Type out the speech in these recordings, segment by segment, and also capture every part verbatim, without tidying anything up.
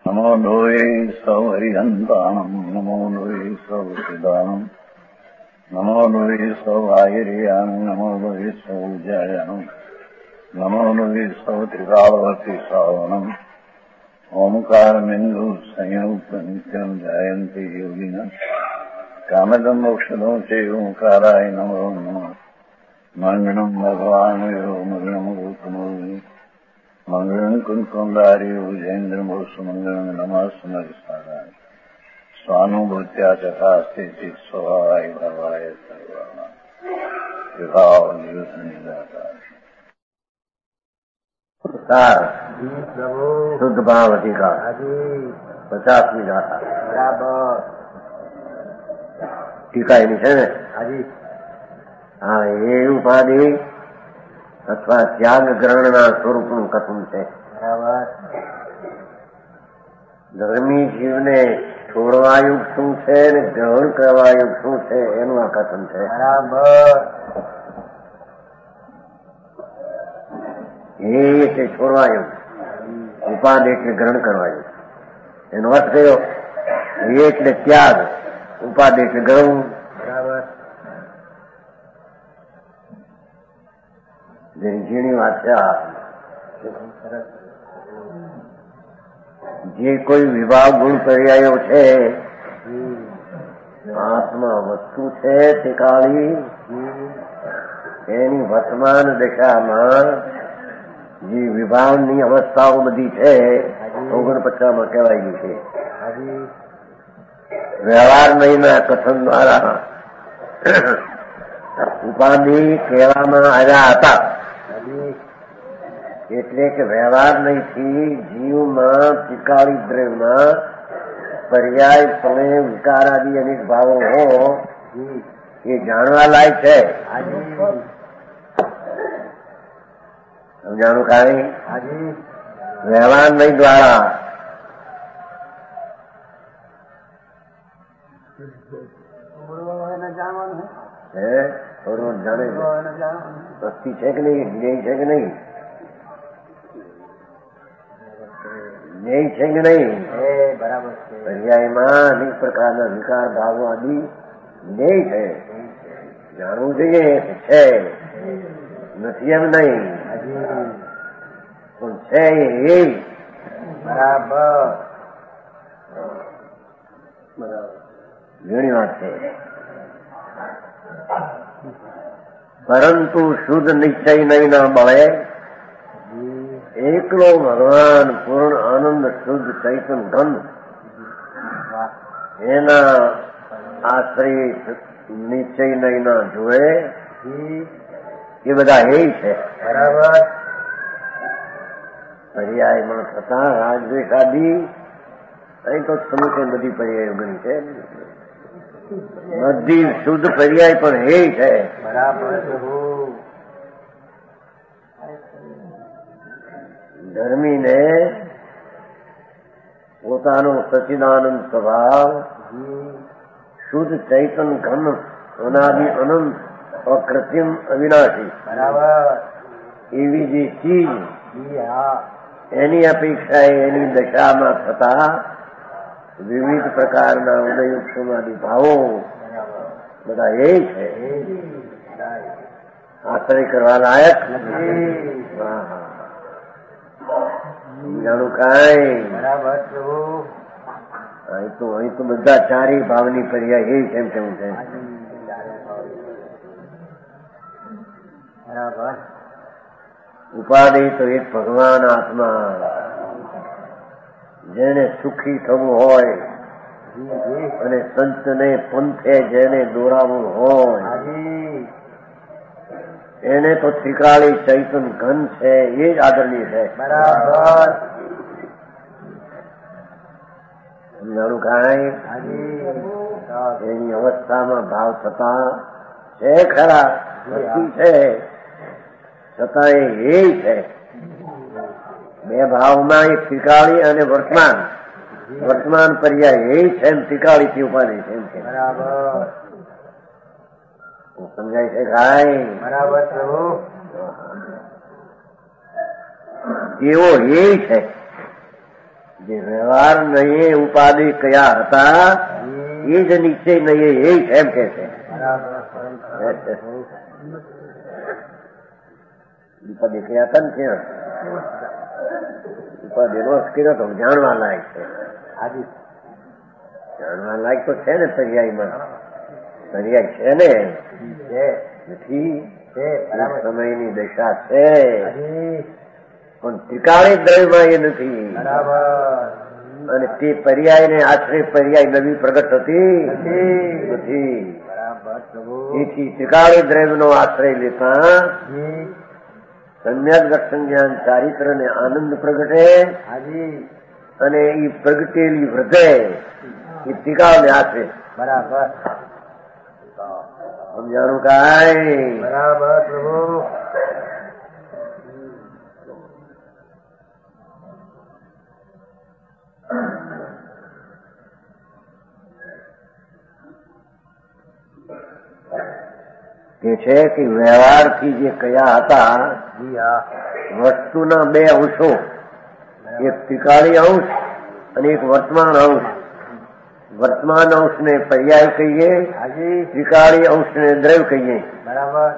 નમો લોહે સૌ હરિહંતાણમ નમો લોહે સૌ સિદ્ધાણમ નમો લોહે સૌ આયર્યાણ નમો લોહે સૌ જયાણમ નમો લોહે સૌ ત્રિકાળવતી શ્રાવણમ ઓમકારમિંદુ સંયુક્ત નિત્યમ જાયંતી યોગિના કામદમ મોક્ષદો છે ઓંકારાય નમો નમઃ મંગળમ ભગવાન મંગળમ ગૌતમોની મંગળમ કુંકુંદારી ઉજેન્દ્રમો સુમંગળમ નમઃ સ્વાનુભૂત્યા તથા સ્થિતિ સ્વભાવાય ભવાય સર્વાના વિભાવ નિદાતા શુદ્ધ ભાવ અધિકાર પચાસમી ગાથા બરાબર ટીકા એની છે ને હા એ ઉપાધિ અથવા ત્યાગ ગ્રહણના સ્વરૂપનું કથન છે બરાબર. ધર્મી જીવને છોડવાયુગ શું છે ને ગ્રહણ કરવાયુગ શું છે એનું આ કથન છે બરાબર. એ છે છોડવાયુગ, ઉપાધિ એટલે ગ્રહણ કરવાયુગ. એનો અર્થ કયો? એ એટલે ત્યાગ, ઉપાધિ એટલે ગ્રહણ. બરાબર. જેની ઝીણી વાત છે આ. જે કોઈ વિભાગ ગુણ પર્યાયો છે, આત્મા વસ્તુ છે તે કાળી, એની વર્તમાન દશામાં જે વિભાવની અવસ્થાઓ બધી છે ઓગણપચાસમાં કહેવાય ગઈ છે. વ્યવહાર નહીંના કથન દ્વારા ઉપાધિ કહેવામાં આવ્યા હતા. એટલે કે વ્યવહાર નહીંથી જીવમાં ત્રિકાળી દ્રવ્યમાં પર્યાયપણે વિકારાદી અનેક ભાવો હો એ જાણવા લાયક છે. સમજાણું કાંઈ? વ્યવહાર નહીં દ્વારા હે થોડું જાણે વસ્તી છે કે નહીં, જ્ઞેય છે કે નહીં, જ્ઞેય છે કે નહીં? બરાબર. પર્યાયમાં અનેક પ્રકારના વિકાર ભાવો આદિ જ્ઞેય છે, જાણવું જોઈએ છે, નથી એમ નહીં પણ છે એ બરાબર. બરાબર ઘણી વાત છે. પરંતુ શુદ્ધ નિશ્ચય નહીં ના મળે. એકલો ભગવાન પૂર્ણ આનંદ શુદ્ધ ચૈતન ઘન એના આશ્રય નિશ્ચય નહીં ના જોડે એ બધા એ છે. બરાબર. પર્યાયમાં થતા રાજદ્વેષાદી અહીં તો સમુખે બધી પર્યાયો ગણી છે, બધી શુદ્ધ પર્યાય પણ હે છે. બરાબર. ધર્મીને પોતાનો સચિદાનંદ સ્વભાવ શુદ્ધ ચૈતન ઘન અનાદિ અનંત અકૃત્રિમ અવિનાશી બરાબર એવી જે ચીજ એની અપેક્ષાએ એની દશામાં થતા વિવિધ પ્રકારના ઉદયુક્તમાદી ભાવો બધા એ છે. આશ્રય કરવા લાયક જાણું કાંઈ? બરાબર. અહીં તો અહીં તો બધા ચારેય ભાવની પર્યાય એ કેમ કેવું છે. બરાબર. ઉપાધિ તો એક ભગવાન આત્મા, જેને સુખી થવું હોય અને સંતને પંથે જેને દોરાવવું હોય એને તો ત્રિકાળી ચૈતન ઘન છે એ જ આદરણીય છે. બરાબર. સમજાણું કાંઈ? એની અવસ્થામાં ભાવ થતા છે ખરા, વસ્તુ છે છતાં એ છે. બે ભાવમાં એક ત્રિકાળી અને વર્તમાન, વર્તમાન પર્યાય એ છે એમ ત્રિકાળી થી ઉપાધિ છે એમ છે. બરાબર. સમજાય છે કાંઈ? બરાબર. એવો એ છે જે વ્યવહાર નહીં ઉપાધિ કયા હતા એ જ નિશ્ચય નહીં એ એમ કે છે. ઉપાધિ કયા હતા ને ક્યાં ઉપાધિ નો કર્યો તો જાણવા લાયક છે. જાણવા લાયક તો છે ને પર્યાયમાં. પર્યાય છે ને નથી સમયની દશા છે પણ ત્રિકાળી દ્રવ્યમાં એ નથી. અને તે પર્યાય ને આશ્રય પર્યાય નવી પ્રગટ હતી નથી. એથી ત્રિકાળી દ્રવ્ય નો આશ્રય લેતા સમ્યક દર્શન જ્ઞાન ચારિત્ર ને આનંદ પ્રગટે અને એ પ્રગટેલી હૃદય એ ત્રિકાળ ને આશ્રય. બરાબર સમજાણું કાંઈ? બરાબર પ્રભુ. કે છે કે વ્યવહારથી જે કયા હતા વસ્તુના બે અંશો, એક ત્રિકાળી અંશ અને એક વર્તમાન અંશ. વર્તમાન અંશને પર્યાય કહીએ, ત્રિકાળી અંશને દ્રવ્ય કહીએ. બરાબર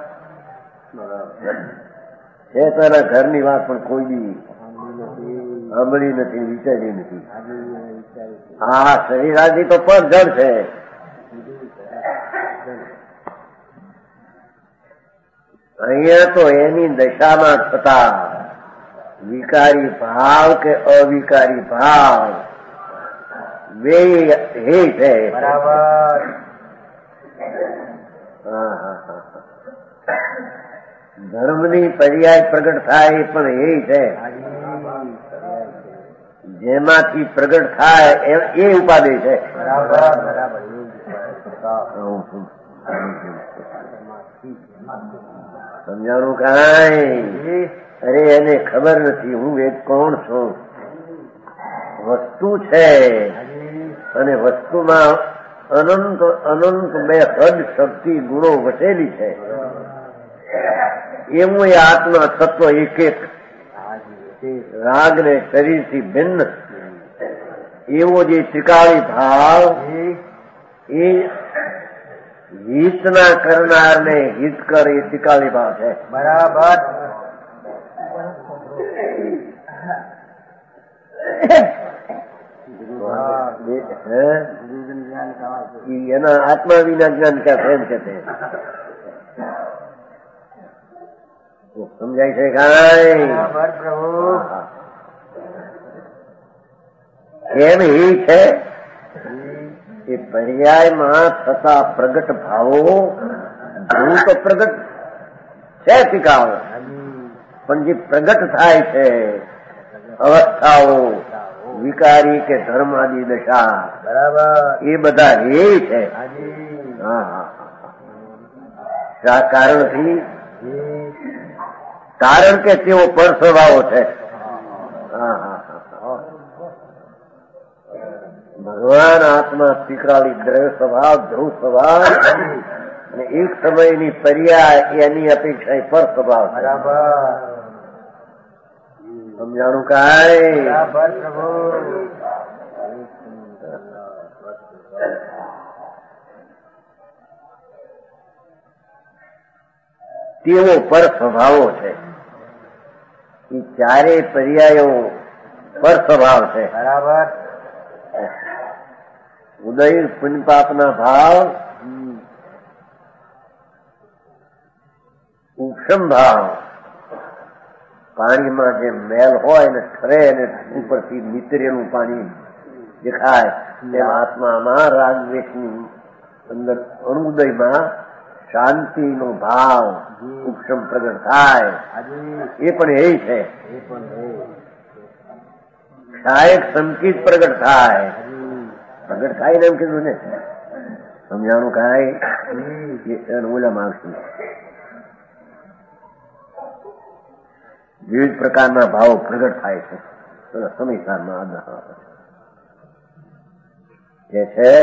છે. તો એના ઘરની વાત પણ કોઈ બી સાંભળી નથી, વિચારી નથી. હા, શરીરાદી તો પર જડ છે. અહીંયા તો એની દશામાં થતા વિકારી ભાવ કે અવિકારી ભાવ બે હે છે. બરાબર. હા હા હા. ધર્મની પર્યાય પ્રગટ થાય એ પણ એ છે. જેમાંથી પ્રગટ થાય એ ઉપાધિ છે. બરાબર બરાબર. સમજાણું કાંઈ? અરે એને ખબર નથી હું વેદ કોણ છું. વસ્તુ છે અને વસ્તુમાં અનંત અનંત બે હદ શક્તિ ગુણો વસેલી છે. એવું એ આત્મા તત્વ એક એક રાગ ને શરીરથી ભિન્ન એવો જે ત્રિકાળી ભાવ એ હિતના કરનાર ને હિત કર એ ત્રિકાળી ભાવ છે. બરાબર. એના આત્મા વિના જ્ઞાન ક્યાં એમ કે છે. સમજાય છે કાંઈ? એમ એ છે કે પર્યાયમાં થતા પ્રગટ ભાવો ધ્રુવ તો પ્રગટ છે ત્રિકાળ, પણ જે પ્રગટ થાય છે અવસ્થાઓ વિકારી કે ધર્મ આદિ દશા, બરાબર, એ બધા એ છે. હા હા. કારણથી કારણ કે તેઓ પર સ્વભાવો છે. હા હા. ભગવાન આત્મા ત્રિકાળી દ્રવ્ય સ્વભાવ ધ્રુવ સ્વભાવ અને એક સમયની પર્યાય એની અપેક્ષા પર સ્વભાવ. બરાબર. સમજાણું કાંઈ? તેઓ પર સ્વભાવો છે. એ ચારે પર્યાયો પર સ્વભાવ છે. બરાબર. ઉદય પુણ્ય પાપના ભાવ, ઉપશમ ભાવ, પાણીમાં જે મેલ હોય ને ઠરે અને ઉપરથી નીતરેલું પાણી દેખાય એમ આત્મામાં રાગદ્વેષની અંદર અણુદયમાં શાંતિનો ભાવ ઉપશમ પ્રગટ થાય એ પણ એ છે. સહાયક સંકિત પ્રગટ થાય. પ્રગટ થાય ને એમ કીધું ને. સમજાણું કાંઈ? ઓલા માગશું વિવિધ પ્રકારના ભાવો પ્રગટ થાય છે સમીસારમાં કે છે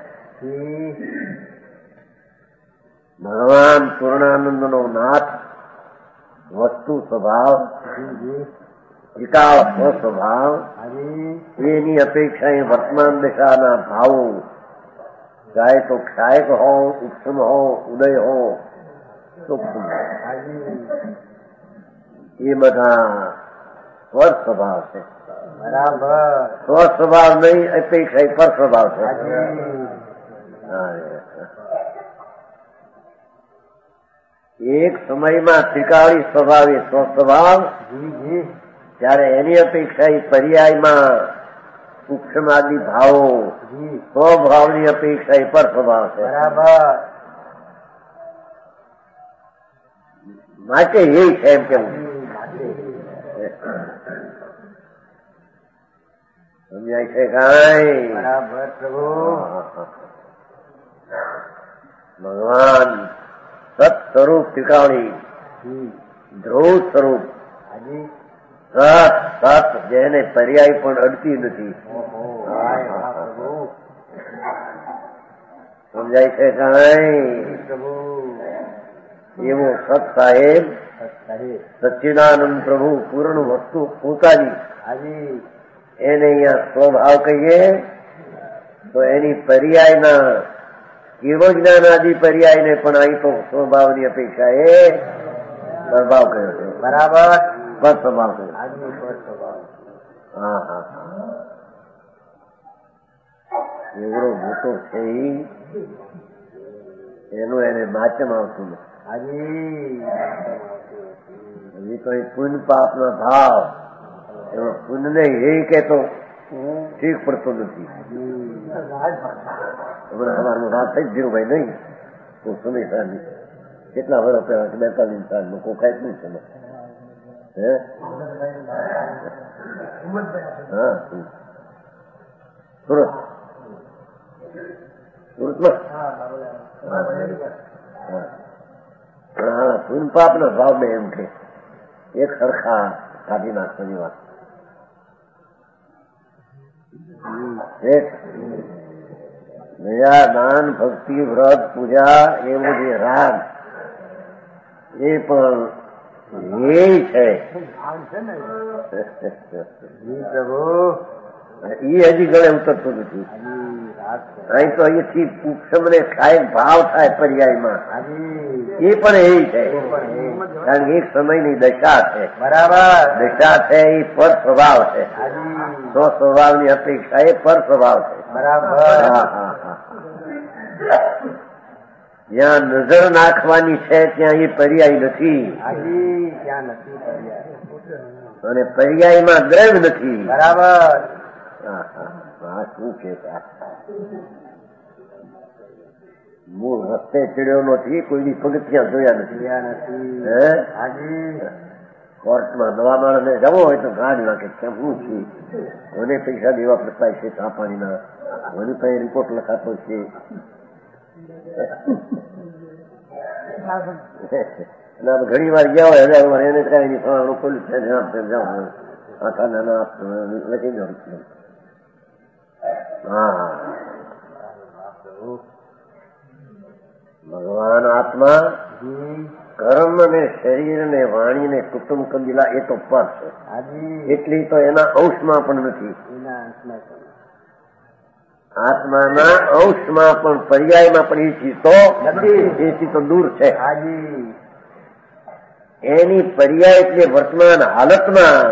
ભગવાન પૂર્ણાનંદ નો નાથ વસ્તુ સ્વભાવ ત્રિકાળ સ્વસ્વભાવ એની અપેક્ષા એ વર્તમાન દશાના ભાવો ચાહે તો ક્ષાયક હો, ઉપસમ હો, ઉદય હો, સૂક્ષ્મ એ બધા સ્વસ્વભાવ છે. બરાબર. સ્વસ્વભાવ નહીં, અપેક્ષા પર સ્વભાવ છે. એક સમયમાં ત્રિકાળી સ્વભાવ એ સ્વસ્વભાવ, ત્યારે એની અપેક્ષા એ પર્યાયમાં સૂક્ષ્મ આદિ ભાવો સ્વભાવની અપેક્ષા એ પર સ્વભાવ છે. બરાબર. માટે એ છે એમ કેવું સમજાય છે કાંઈ? બરાબર પ્રભુ. ભગવાન સત સ્વરૂપ ત્રિકાળી, ધ્રુવ સ્વરૂપ સત સત જેને પર્યાય પણ અડતી નથી. સમજાય છે કાંઈ? એવો સત સાહેબ સચ્ચિદાનંદ પ્રભુ પૂર્ણ વસ્તુ પોતાની એને અહીંયા સ્વભાવ કહીએ તો એની પર્યાયના કેવો જ્ઞાન આદિ પર્યાયને પણ અહીં તો સ્વભાવની અપેક્ષા એ સ્વભાવ કહ્યો છે. બરાબર. પર સ્વભાવ કહ્યો. હા હા હા એવડો મોટો છે એનું એને માચમ આવતું નથી. હજી તો પુણ્ય પાપ નો ભાવ એમાં પુણ્ય ને એ કેતો ઠીક પડતો નથી. હમણાં અમારું વાત થઈ ધીરુભાઈ નહીં તો સમય સાંજે કેટલા વર્ષ પહેલા બેતાલીસ સાલ નું કોકાય શું છે? હે હા સુરત સુરતમાં પુન પાપ નો ભાવ બે એમ કે એક સરખા કાઢી નાખવાની વાત. દાન, ભક્તિ, વ્રત, પૂજા એવો જે રાગ એ પણ એ છે એ હજી ગળે ઉતરતું નથી. અહીં તો અહીંથી ઉપસમ ને ખાય ભાવ થાય પર્યાયમાં એ પણ એ છે. કારણ કે એક સમયની દશા છે. બરાબર. દશા છે એ પર સ્વભાવ છે. સ્વ સ્વભાવની અપેક્ષા એ પર સ્વભાવ છે. બરાબર. હા હા હા જ્યાં નજર નાખવાની છે ત્યાં એ પર્યાય નથી અને પર્યાયમાં દ્રવ્ય નથી. બરાબર. હા હા શું કે મૂળ રસ્તે ચડ્યો નથી, કોઈની પગથિયાં જોયા નથી. હે કોર્ટમાં નવા માણસને જવો હોય તો ગાઢ નાખે કેમ હું છું મને પૈસા દેવા પડતા છે ચા પાણીના, મને કઈ રિપોર્ટ લખાતો છે. ઘણી વાર ગયા હોય હજાર વાર એને કઈ નહીં ફલાણું ખોલ્યું છે જાઉં આખા નાના લખી દઉં. હા ભગવાન આત્મા કર્મ ને શરીર ને વાણી ને કુટુંબ કંદીલા એ તો પર છે. એટલી તો એના અંશમાં પણ નથી. આત્માના અંશમાં પણ પર્યાયમાં પણ એ ચીજ તો નથી. એ ચીજ તો દૂર છે. એની પર્યાય એટલે વર્તમાન હાલતમાં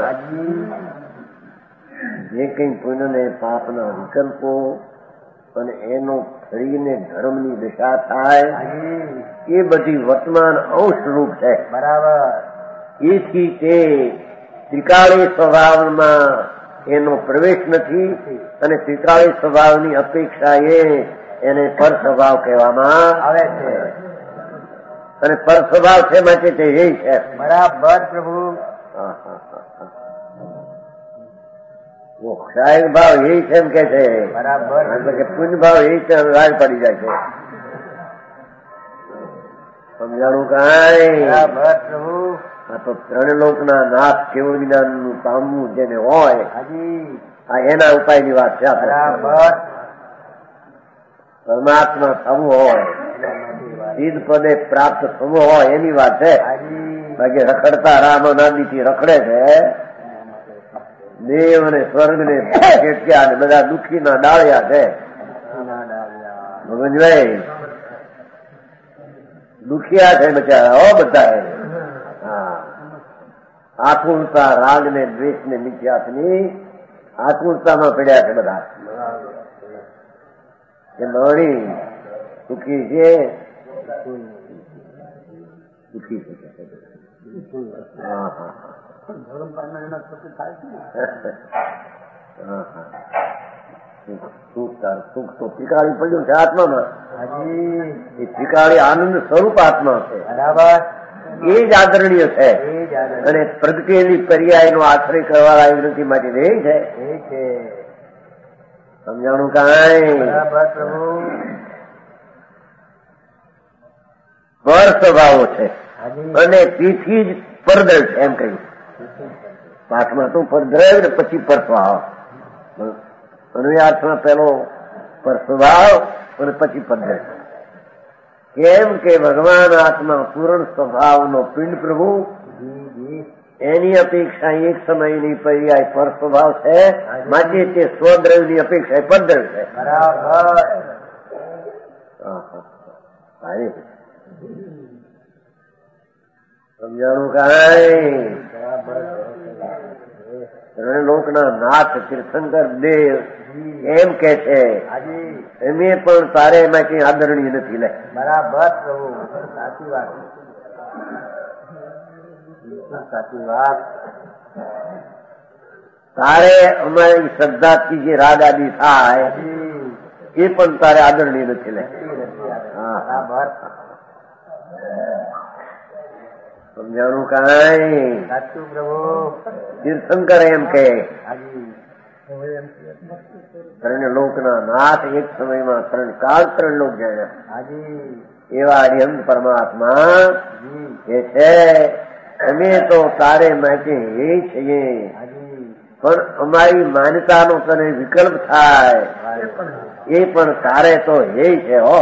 જે કઈ પુણ્ય ને પાપના વિકલ્પો અને એનો ફરીને ધર્મની દિશા થાય એ બધી વર્તમાન અંશ રૂપ છે. બરાબર. એથી તે ત્રિકાળી સ્વભાવમાં એનો પ્રવેશ નથી અને ત્રિકાળી સ્વભાવની અપેક્ષા એ એને પર સ્વભાવ કહેવામાં આવે છે. અને પર સ્વભાવ છે માટે તે એ છે. બરાબર પ્રભુ. હા હા ક્ષાયક ભાવ એ છે એમ કે છે. બરાબર. એટલે કે પુણ્ય ભાવ એ છે રાજ પડી જાય છે. સમજાણું કાંઈ? બરાબર પ્રભુ. આ તો ત્રણ લોકના નાથ કેવું જ્ઞાન નું પામવું જેને હોય આ એના ઉપાયની વાત છે. બરાબર. પરમાત્મા થવું હોય, સિદ્ધ પદે પ્રાપ્ત થવું હોય એની વાત છે. બાકી રખડતા રામ નાદીથી રખડે છે દેવ અને સ્વર્ગ ને કેટલા ને બધા દુઃખી ના ડાળ્યા છે. ભગવાનભાઈ દુખિયા છે બચારા હો બધા. હા, આકુળતા રાગ ને દ્વેષ ને મિથ્યાત્વની આકુળતામાં પડ્યા છે બધા. કે મણી સુખી છે, સુખી છે. હા હા સુખ તાર સુખ તો ઠીકાળી પડ્યું છે આત્મામાં. એ ઠીકાળી આનંદ સ્વરૂપ આત્મા છે. એ જ આદરણીય છે. અને પ્રગટેલી પર્યાય નો આશ્રય કરવા એવી નથી માટે એ છે. સમજાણું કાંઈ? પર સ્વભાવો છે અને તેથી જ પરદ્રવ છે એમ કહ્યું પાઠમાં. તો પરદ્રવ ને પછી પર સ્વભાવ. અનુયાર્થમાં પેલો પર સ્વભાવ અને પછી પરદ્રવ. કેમ કે ભગવાન આત્મા પૂર્ણ સ્વભાવનો પિંડ પ્રભુ, એની અપેક્ષા એક સમયની પર્યાય પર સ્વભાવ છે. માટે તે સ્વદ્રવની અપેક્ષા પરદ્રવ છે. સમજાણું કાંઈ? રણલોકના નાથ તીર્થંકર દેવ એમ કે છે એમે પણ તારે એમાં કઈ આદરણીય નથી. લે બરાબર પ્રભુ, સાચી વાત, સાચી વાત. તારે અમારી શ્રદ્ધાથી જે રાગ આદિ થાય એ પણ તારે આદરણીય નથી. લે બરાબર, સમજાણું કાંઈ? સાચું પ્રભુ. તીર્થંકર એમ કે ત્રણ લોકના નાથ એક સમયમાં ત્રણ કાળ ત્રણ લોક જાણ્યા એવા હરિહંસ પરમાત્મા કે છે અમે તો તારે માટે એ છીએ, પણ અમારી માન્યતાનો તને વિકલ્પ થાય એ પણ તારે તો એ છે. હો,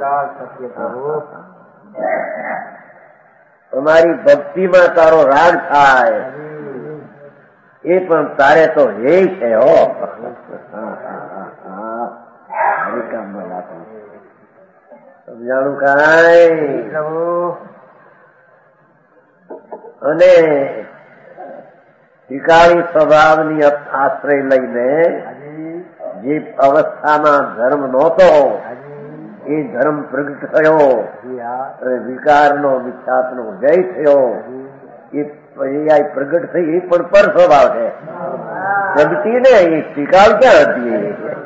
અમારી ભક્તિમાં તારો રાગ થાય એ પણ તારે તો એ છે. હો, સમજાણું કાંઈ? અને ઠીકાળી સ્વભાવની આશ્રય લઈને જે અવસ્થામાં ધર્મ નહોતો એ ધર્મ પ્રગટ થયો અને વિકારનો મિથ્યાત્વનો જય થયો. એ પર્યાય પ્રગટ થઈ એ પણ પર સ્વભાવ છે. પ્રગતિ ને એ ઠીકાળ ક્યાં હતી?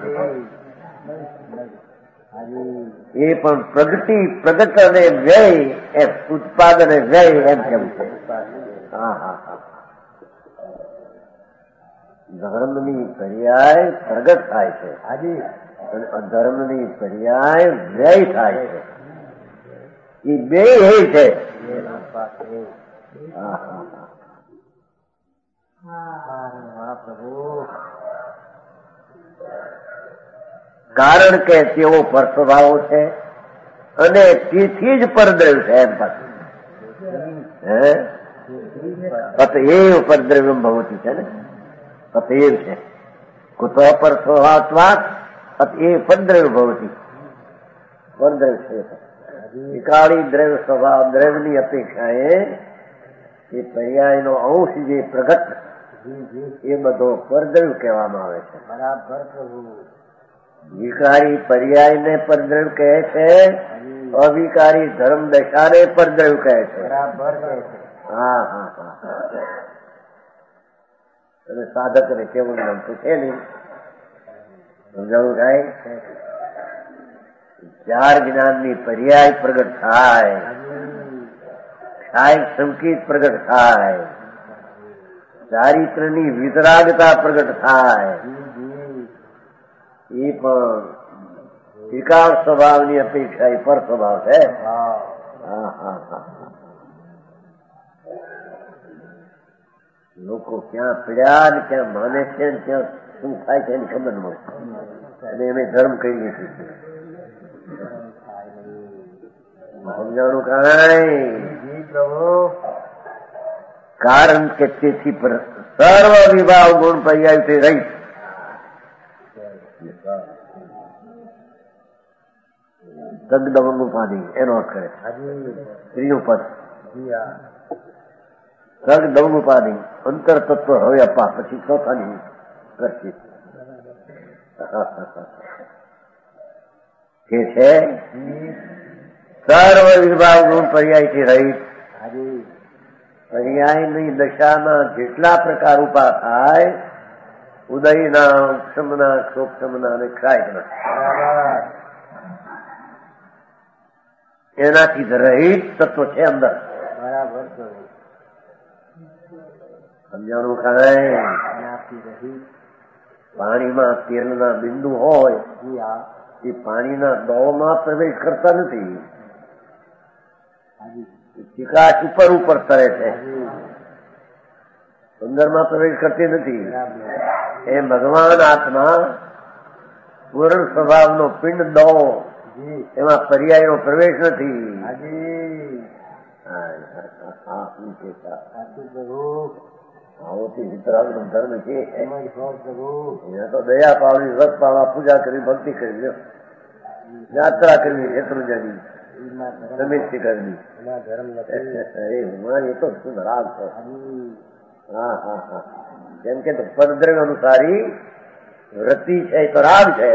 એ પણ પ્રગતિ પ્રગટ અને વ્યય એમ ઉત્પાદન વ્યય એમ કેવું છે. હા હા હા, ધર્મની પર્યાય પ્રગટ થાય છે અને અધર્મની પર્યાય વ્યય થાય છે. એ બે એ છે. હા હા પ્રભુ, કારણ કે તેઓ પર સ્વભાવો છે અને તેથી જ પરદ્રવ્ય છે. એમ પાછું હે પતએવ પરદ્રવ્યમ ભવતી છે ને, પતએવ છે કુતો પર સ્વભાવત્વાત પતએવ પરદ્રવ્ય ભવતી. પરદ્રવ્ય છે વિકાળી દ્રવ્ય સ્વભાવ દ્રવ્યની અપેક્ષાએ એ પર્યાયનો અંશ જે પ્રગટ એ બધો પરદ્રવ્ય કહેવામાં આવે છે. બરાબર પ્રભુ. વિકારી પર્યાયને પરદ્રવ્ય કહે છે, અવિકારી ધર્મ દશાને પરદ્રવ્ય કહે છે. બરાબર કહે છે. હા હા હા, અને સાધક ને કેવું નામ તો છે નહીં. સમજાવું થાય? ચાર જ્ઞાનની પર્યાય પ્રગટ થાય, કાય સંકેત પ્રગટ થાય, ચારિત્રની વિતરાગતા પ્રગટ થાય, એ પણ વિકાર સ્વભાવની અપેક્ષા એ પર સ્વભાવ છે. હા હા હા, લોકો ક્યાં પીડ્યા ને ક્યાં માને છે ને ક્યાં શું થાય છે એની ખબર ન મળે અને એને ધર્મ કઈ નથી. સમજાણું કાંઈ? કારણ કે તેથી સર્વ વિભાવ ગુણ પર્યાયથી રહિત સગદવંગ ઉપાધિ એનો અર્થ કરે ત્રીજું પદ સગદવંગ ઉપાધિ અંતર તત્વ હવે અપા પછી ચોથાની કરશે કે છે સર્વ વિભાવ ગુણ પર્યાયથી રહિત પર્યાયની દશાના જેટલા પ્રકાર ઉભા થાય ઉદયના ઉપશમના ક્ષોક્ષમના અને ક્ષાયના એનાથી રહિત તત્વ છે અંદર બરાબર સમજાણું ખાય પાણીમાં તેલના બિંદુ હોય એ પાણીના દોમાં પ્રવેશ કરતા નથી, ચિકાશ ઉપર ઉપર તરે છે, અંદરમાં પ્રવેશ કરતી નથી. એ ભગવાન આત્મા પૂર્ણ સ્વભાવનો પિંડ દો એમાં પર્યાયનો પ્રવેશ નથી. આવો વિતરાગનો ધર્મ છે. અહીંયા તો દયા પાવડી, વ્રત પાવા, પૂજા કરી, ભક્તિ કરી, યાત્રા કરવી, શેત્રુંજાની સમિતિ કરવી, એ તો શું રાગ છે. હા હા હા જેમ કે પદદ્રવ્ય અનુસારી વૃત્તિ છે એ તો રાગ છે,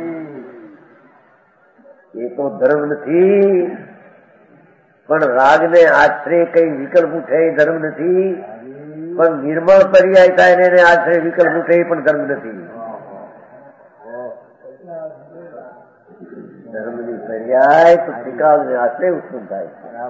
એ તો ધર્મ નથી. પણ રાગને આશ્રય કઈ વિકલ્પ ઉઠે એ ધર્મ નથી, પણ નિર્મળ પર્યાય થાય ને એને આશ્રય વિકલ્પ ઉઠે એ પણ ધર્મ નથી. ધર્મની પર્યાય તો ત્રિકાળને આશ્રય ઉત્પન્ન થાય.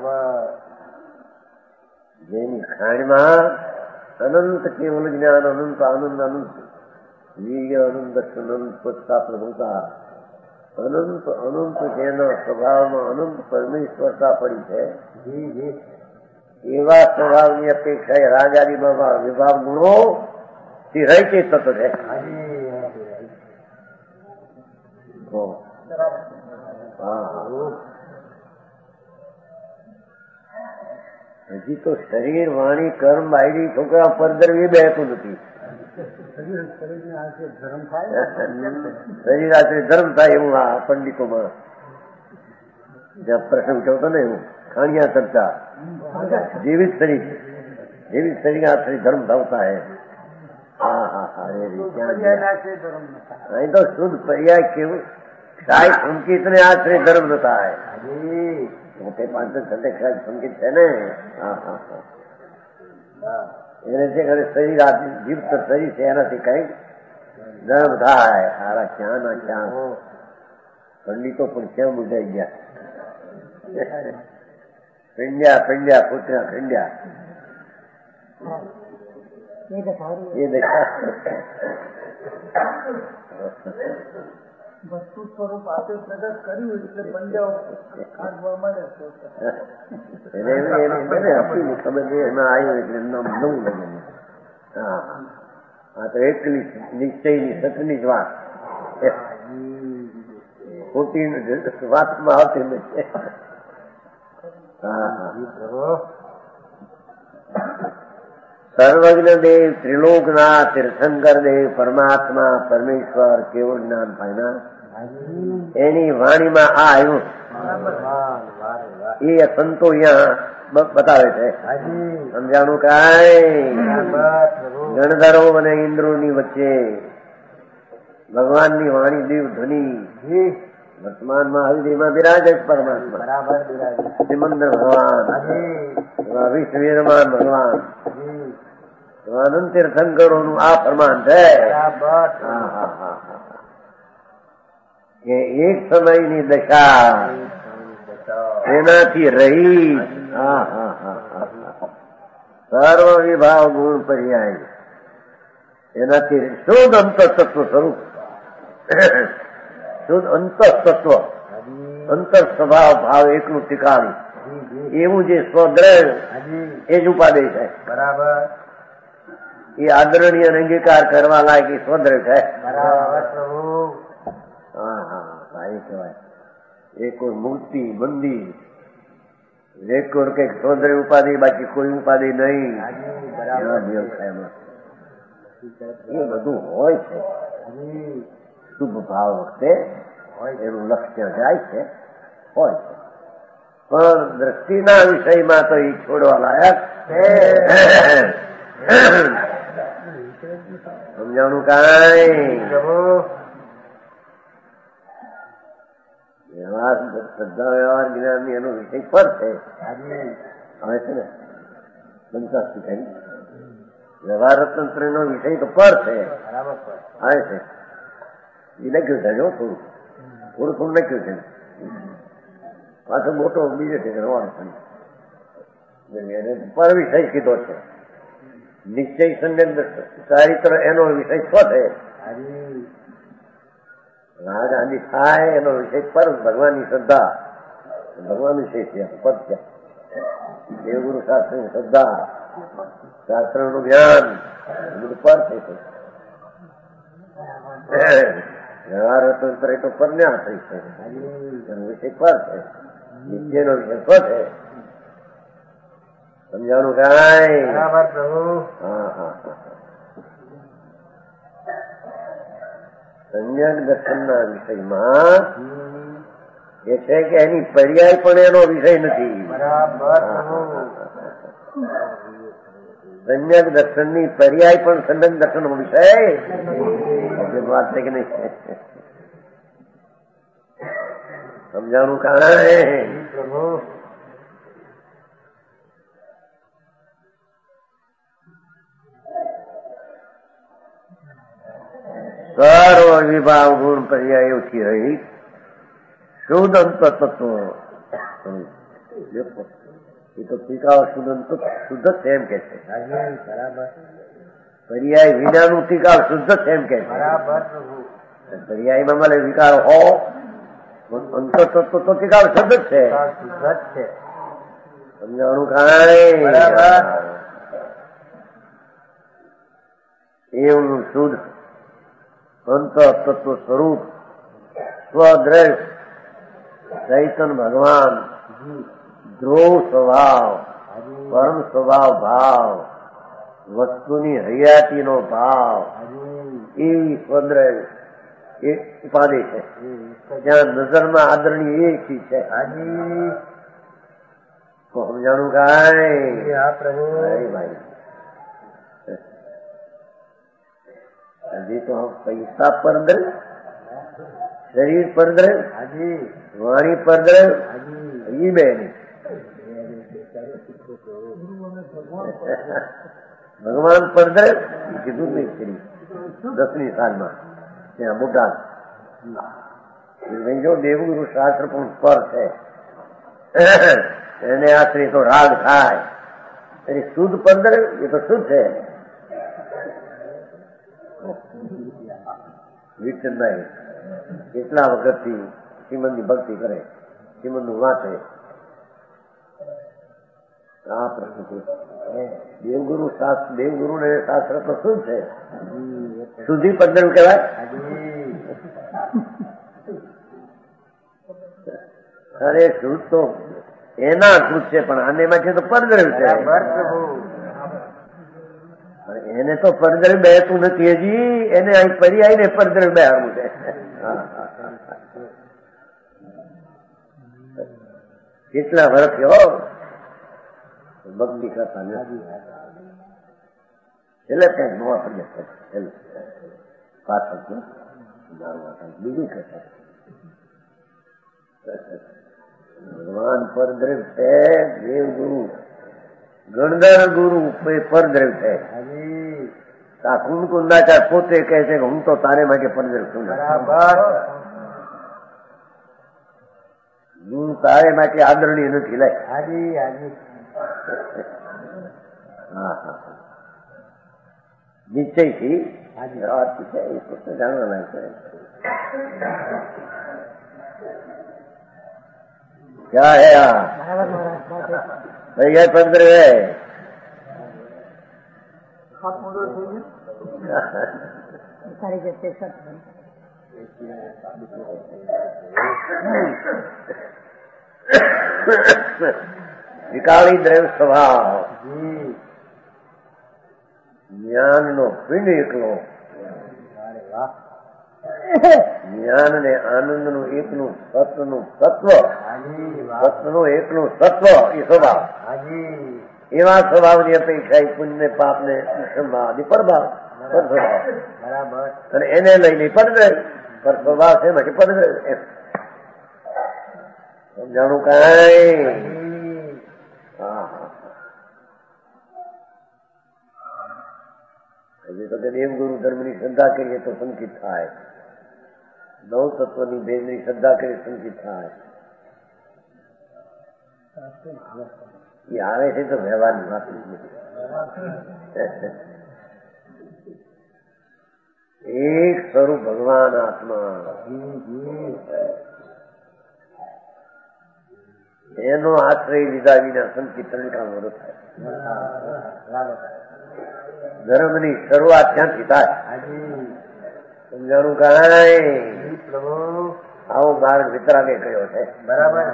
જેની ખાણમાં અનંત કેવલ જ્ઞાન, અનંત આનંદ, અનંત વીર્ય, અનંત અનંત પત્તા પ્રભુતા, અનંત અનંત જેના સ્વભાવમાં અનંત પરમેશ્વરતા પડી છે, એવા સ્વભાવની અપેક્ષા રાજાની વિભાવ ગુણો થી રહી છે તત્વ છે. હજી તો શરીર, વાણી, કર્મ, બાયડી, છોકરા પરદ્રવ્ય બેતું નથી. શરીર આશ્રય ધર્મ થાય એવું આ પંડિતોમાં જ્યાં પ્રસંગ થતો ને એવું ખાણિયા ચર્ચા જીવિત શરીર જીવિત શરીર આશ્રય ધર્મ ધવતા હે. હા હા હા અહીં તો શુદ્ધ પર્યાય કેવું સાય સંકિત ને આશ્રય ધર્મ થતા હે. મોટે પાંચ સટેક્ષાય સંકિત છે ને. હા હા હા એને જે કરે શરીર જીવત શરીર છે એનાથી કઈ ધર્મ થાય. સારા ક્યાં ના ક્યાં પંડિતો પણ ક્યાં બુજાઈ ગયા. ખંડ્યા ખંડ્યા પુત્ર્યા ખંડ્યા એ દશા વસ્તુ સ્વરૂપ આપે પ્રગટ કર્યું એટલે પંજાઓ કાઢવા મળે. ખબર છે એમાં આવ્યું એટલે નામ નવું લાગે. હા હા તો એકલી નિશ્ચયની સતની જ વાત, ખોટી વાતમાં આવતી નથી. હા હા સર્વજ્ઞ દેવ, ત્રિલોકનાથ, તીર્થંકર દેવ, પરમાત્મા, પરમેશ્વર, કેવળ જ્ઞાન પાયના એની વાણીમાં આ આવ્યું એ સંતો અહીંયા બતાવે છે. સમજાણું કાંઈ ગણધરો અને ઇન્દ્રોની વચ્ચે ભગવાનની વાણી દેવ ધ્વનિ વર્તમાનમાં હરિદેવમાં બિરાજે પરમાત્મા, સિમંદર ભગવાન, વિશ્વનિર્માણ ભગવાન, અનંત તીર્થંકરોનું આ પ્રમાણ છે કે એક સમયની દશા એનાથી રહી સર્વ વિભાવ ગુણ પર્યાય એનાથી શુદ્ધ અંત તત્વ સ્વરૂપ, શુદ્ધ અંત તત્વ, અંતર સ્વભાવ ભાવ એકલું ટીકાણું એવું જે સ્વદ્રઢ એ જ ઉપાદેય છે. બરાબર એ આદરણીય અંગીકાર કરવા લાયક એ સ્વદ્રઢ છે. હા હા સારી કહેવાય. એ કોઈ મૂર્તિ, મંદિર એક કોર કઈક સૌંદર્ય ઉપાધિ બાકી કોઈ ઉપાધિ નહીં. હાજી બરાબર નિયમ થાય એમાં એ બધું હોય છે. શુભ ભાવ વખતે એનું લક્ષ્ય જાય છે, હોય છે, પણ દ્રષ્ટિના વિષયમાં તો એ છોડવા લાયક સમજાવનું કાંઈ વ્યવહાર શ્રદ્ધા વ્યવહાર જ્ઞાન એનો વિષય પર છે. આવે છે ને પંચાસી થઈ વ્યવહાર તંત્ર નો વિષય તો પર છે, આવે છે. એ લખ્યું છે જો થોડું થોડું થોડું લખ્યું છે, પાછો મોટો બીજો છે પર વિષય કીધો છે. નિશ્ચય સંયમ ચારિત્ર એનો વિષય સ્વ છે. રાગ આદિ થાય એનો વિષય પર ભગવાનની શ્રદ્ધા, ભગવાન વિષય છે પદ છે. દેવગુરુ શાસ્ત્રની શ્રદ્ધા, શાસ્ત્રનું જ્ઞાન બધું પર છે. વ્યવહાર તંત્ર એ તો પરન્યા થઈ છે, એનો વિષય પર છે. નિત્યનો વિષય સ્વ છે. સમજાવવાનું કાંઈ? હા હા હા. સંજ્ઞાન દર્શનના વિષયમાં એ છે કે એની પર્યાય પણ એનો વિષય નથી. સંજ્ઞાન દર્શનની પર્યાય પણ સંજ્ઞાન દર્શનનો વિષય વાત છે કે નહીં? સમજાવવાનું કાંઈ? સર્વ વિભાવ ગુણ પર્યાય ઓછી રહી શુદ્ધ અંત તત્વ એ તો ટીકાઓ શુદ્ધ અંત શુદ્ધ છે એમ કે છે. પર્યાય વિનાનું ટીકાવ શુદ્ધ છે એમ કે છે. પર્યાયમાં મળે વિકાર હો અંત તત્વ તો ટીકાવ શુદ્ધ જ છે. સમજાવવાનું કાંઈ? એવું શુદ્ધ અંત તત્વ સ્વરૂપ સ્વદ્રશ ચૈતન ભગવાન ધ્રુવ સ્વભાવ પરમ સ્વભાવ ભાવ વસ્તુની હયાતીનો ભાવ એવી સ્વદ્રશ એક ઉપાધિ છે. જ્યાં નજરમાં આદરણીય એક ચીજ છે. સમજાણું કાંઈ? ભાઈ હજી તો પૈસા પર દ્રવ, શરીર પર દ્રવ, વાણી પર દ્રવ, એ બે ભગવાન પર દ્રવ કીધું નહીં કરી દસમી સાલમાં ત્યાં મોટા જો દેવગુરુ શાસ્ત્ર પણ પર છે. એને આશરે તો રાગ થાય એની શુદ્ધ પર દ્રવ એ તો શુદ્ધ છે. વિઠ્ઠલભાઈ કેટલા વખતથી શ્રીમદની ભક્તિ કરે, શ્રીમદનું વાંચે. આ પ્રશ્ન દેવગુરુ શાસ્ત્ર દેવગુરુ ને શાસ્ત્ર તો શું છે? સુધી પંદર કહેવાય. અરે શુદ્ધ તો એના શુદ્ધ છે, પણ આને માટે તો પરદ્રવ છે. એને તો પરદ્રવ બેતું નથી હજી, એને અહીં પર્યાય ને પરદ્રવ બેહાડવું છે. કેટલા વર્ષ થયો ભક્તિ કરતા નથી. એટલે કઈક નવા પર્યાય પાછળ બીજું કરતા ભગવાન પરદ્રવ છે. દેવ ગુરુ ગણધર ગુરુ પરદ્રવ છે. આ કુંદકુંદાચાર પોતે કહે છે કે હું તો તારે માટે પરદ્રવ છું, હું તારે માટે આદરણીય નથી. લે હા હા નિશ્ચયથી જાણવા લાગે क्या है यहाँ भैया पंद्रह है सारी जैसे सब ત્રિકાળી દ્રવ્ય સ્વભાવ, જ્ઞાનનો પિંડ એકલો, જ્ઞાન ને આનંદનું એકનું સત્વનું સત્વ, સત્વનું એકનું સત્વ એ સ્વભાવ, એવા સ્વભાવની અપેક્ષા એ પુણ્ય પાપ ને આદિ પરભાવ સ્વભાવ, અને એને લઈને પદગ્રહ પર સ્વભાવ છે એમાંથી પદગ્રહ એમ સમજાણું કઈ. હા હા હજી તો દેવગુરુ ધર્મની શ્રદ્ધા કરીએ તો સંકિત થાય, નવ તત્વની ભેદની શ્રદ્ધા કરીએ સંકિત થાય. એ આવે છે તો વ્યવહારની વાત નથી. એક સ્વરૂપ ભગવાન આત્મા, એનો આશ્રય લીધા વિના સંકિત ત્રણ મોડો થાય. ધર્મની શરૂઆત ક્યાંથી થાય સમજાણું કઈ. આવો માર્ગ વિતરાગે કયો છે બરાબર,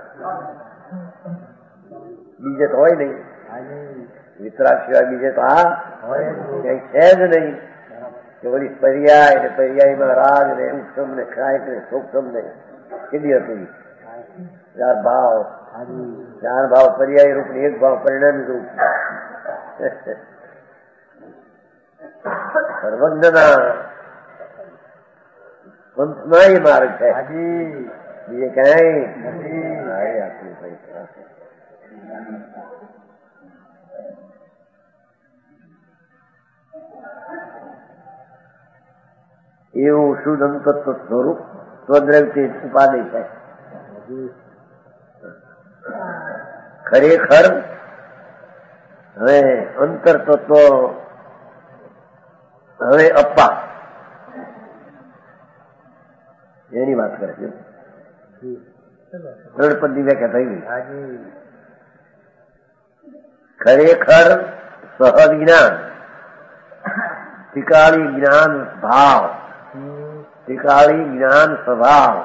બીજે તો હોય નહીં. વિતરાગ સિવાય બીજે તો આ કઈ છે જ નહીં કે વળી પર્યાય ને પર્યાયમાં રાગ ને ઉત્સમ ને ખાય ને સૂક્ષ્મ ને કેટલી હતી ચાર ભાવ, ચાર ભાવ પર્યાય રૂપ ને એક ભાવ પરિણામી રૂપ. સર્વજ્ઞના પંથમાં એ માર્ગ છે, બીજે કઈ એવું શુદ્ધ અંતત્વ સ્વરૂપ સ્વદ્રવ્યથી ઉપાધિ છે. ખરેખર હવે અંતર તત્વ હવે અપ્પા એની વાત કરે છે. ત્રણ પદની વ્યાખ્યા થઈ ગઈ. ખરેખર સહજ જ્ઞાન, ત્રિકાળી જ્ઞાન ભાવ, ત્રિકાળી જ્ઞાન સ્વભાવ,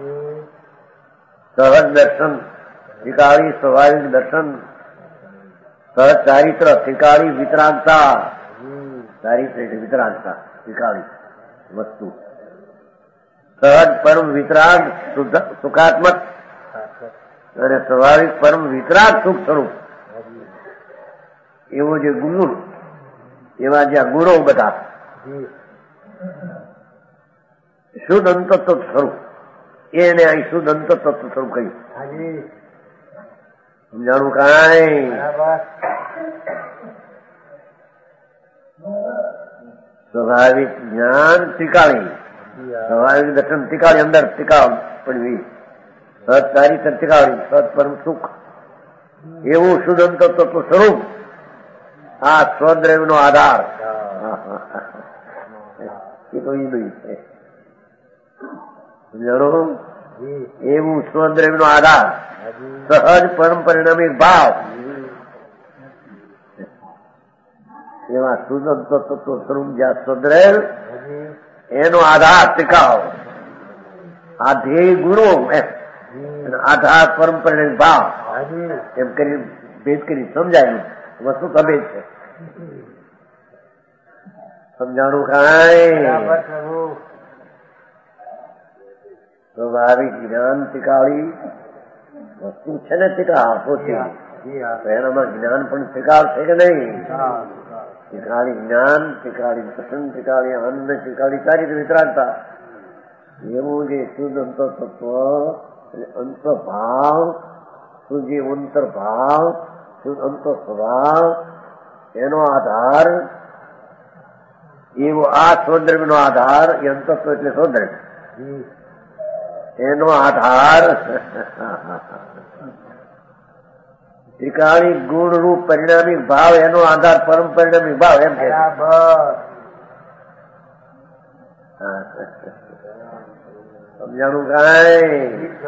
સહજ દર્શન, ત્રિકાળી સ્વાભાવિક દર્શન, સહજ ચારિત્ર, ત્રિકાળી વિતરાગતા, ચારિત્ર એટલે વિતરાગતા ત્રિકાળી વસ્તુ, સહજ પરમ વિતરાગ સુખાત્મક અને સ્વાભાવિક પરમ વિતરાગ સુખ સ્વરૂપ. એવો જે ગુણ, એવા જે ગુણો બધા શુદ્ધ અંતત્વ સ્વરૂપ, એને અહીં શુદ્ધ અંતત્વ સ્વરૂપ કહ્યું. સમજાણું કઈ. સ્વાભાવિક જ્ઞાન ત્રિકાળી, સ્વાભાવિક દર્શન ત્રિકાળી, અંદર ત્રિકાળ પડવી, સત ચારિત્ર ત્રિકાળી, સત પરમ સુખ, એવું શુદ્ધ અંતત્વ સ્વરૂપ આ સ્વદ્રવ્ય નો આધાર. એ તો એ નહીં છે સમજાણું. એવું સ્વદ્રવ્ય નો આધાર, સહજ પરમ પરિણામી ભાવ, એવા શુદ્ધ તત્વ સ્વરૂપ જ્યાં સ્વદ્રવ્ય એનો આધાર ત્રિકાળ, આ ધ્યેય ગુણો એમ આધાર પરમ પરિણામી ભાવ એમ કરી ભેદ કરી સમજાયું. વસ્તુ તબેજ છે સમજાણું કઈ. સ્વાભાવિક જ્ઞાન ત્રિકાળી વસ્તુ છે ને ત્રિકાળ પોતે, એનામાં જ્ઞાન પણ ત્રિકાળ છે કે નહીં. ત્રિકાળી જ્ઞાન, ત્રિકાળી દર્શન, ત્રિકાળી આનંદ, ત્રિકાળી ચારિત્ર વિતરાગતા, એવું જે શુદ્ધ અંતર તત્વ અંતભાવ, શુદ્ધ જે અંતર ભાવ, શુદ્ધ અંતર સ્વભાવ, એનો આધાર એવો આ સ્વદ્રવ્ય નો આધાર, એ અંતત્વ એટલે સ્વદ્રવ્ય, એનો આધાર ત્રિકાળી ગુણ રૂપ પરિણામી ભાવ, એનો આધાર પરમ પરિણામી ભાવ એમ કે સમજાણું કઈ.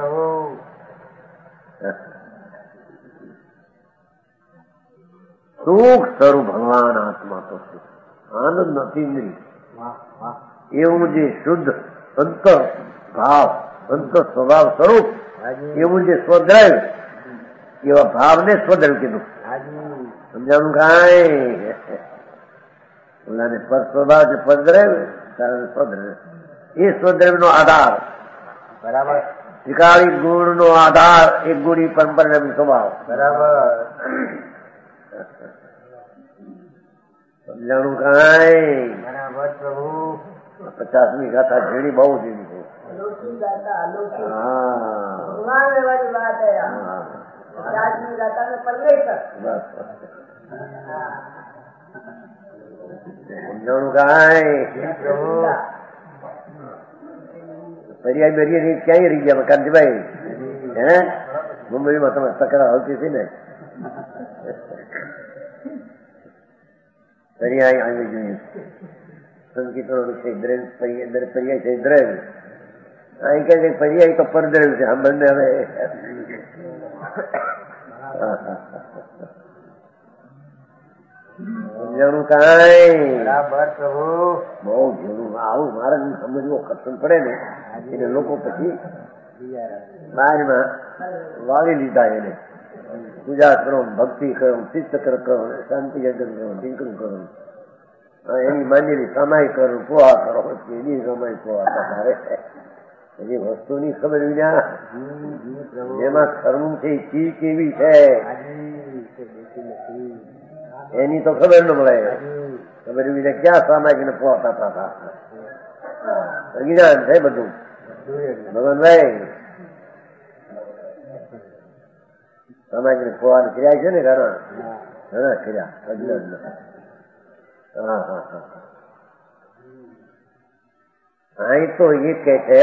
સુખ સ્વરૂપ ભગવાન આત્મા તો છે, આનંદ નથી ઇન્દ્રિય, એવું જે શુદ્ધ અંતર ભાવ, અંતર સ્વભાવ સ્વરૂપ, એવું જે સ્વદ્રવ્ય એવા ભાવને સ્વદ્રવ કીધું. સમજાણું કાંઈ? ઓલાને પર સ્વભાવ છે પદ્રવ, સ્વદ્રવ એ સ્વદ્રવ નો આધાર બરાબર. ત્રિકાળી ગુણ નો આધાર એક ગુણી પરંપરા સ્વભાવ. બરાબર. સમજાણું કાંઈ? બરાબર પ્રભુ. પચાસમી ગાથા ઝીણી બહુ ઝીણી છે. અલૌકિક ગાતા, અલૌકિક. હા ભગવાન લેવાની વાત है यहाँ. પચાસમી ગાતા ને પલ્લે કર. બસ સમજાણું કાંઈ? પ્રભુ. પર્યાય બેરિયા ક્યાંય રહી ગયા કાંતિભાઈ? હે મુંબઈમાં તમે તકરા આવતી હતી ને પર્યાય આવી જોઈએ. સંકીર્તનો છે પર્યાય છે દ્રવ. અહીં કે પર્યાય તો પરદ્રવ છે. આમ બંને હવે સમજાણું કાંઈ? બરાબર પ્રભુ. બહુ ઘણું આવું મારે સમજવો કઠણ પડે ને એટલે લોકો પછી બહારમાં વાવી લીધા એને. પૂજા કરો, ભક્તિ કરો, તીર્થકર કરો, શાંતિ યજ્ઞ કરો, ટીંકરું કરો, એની માંડેલી સમાય કરો, પોહા કરો, એની સમાય પોહા તારે એની વસ્તુની ખબર વિના જેમાં કરવું છે ચીજ કેવી છે એની તો ખબર ન મળે. ખબર વિના ક્યાં સામાજિક ને પોહતા હતા? અજ્ઞાન છે બધું. ભગવાનભાઈ સમાજ ને પોવાનું ક્રિયા છે ને ઘણા ઘણા ક્રિયા અજ્ઞાન. હા હા હા અહીં તો એ કે છે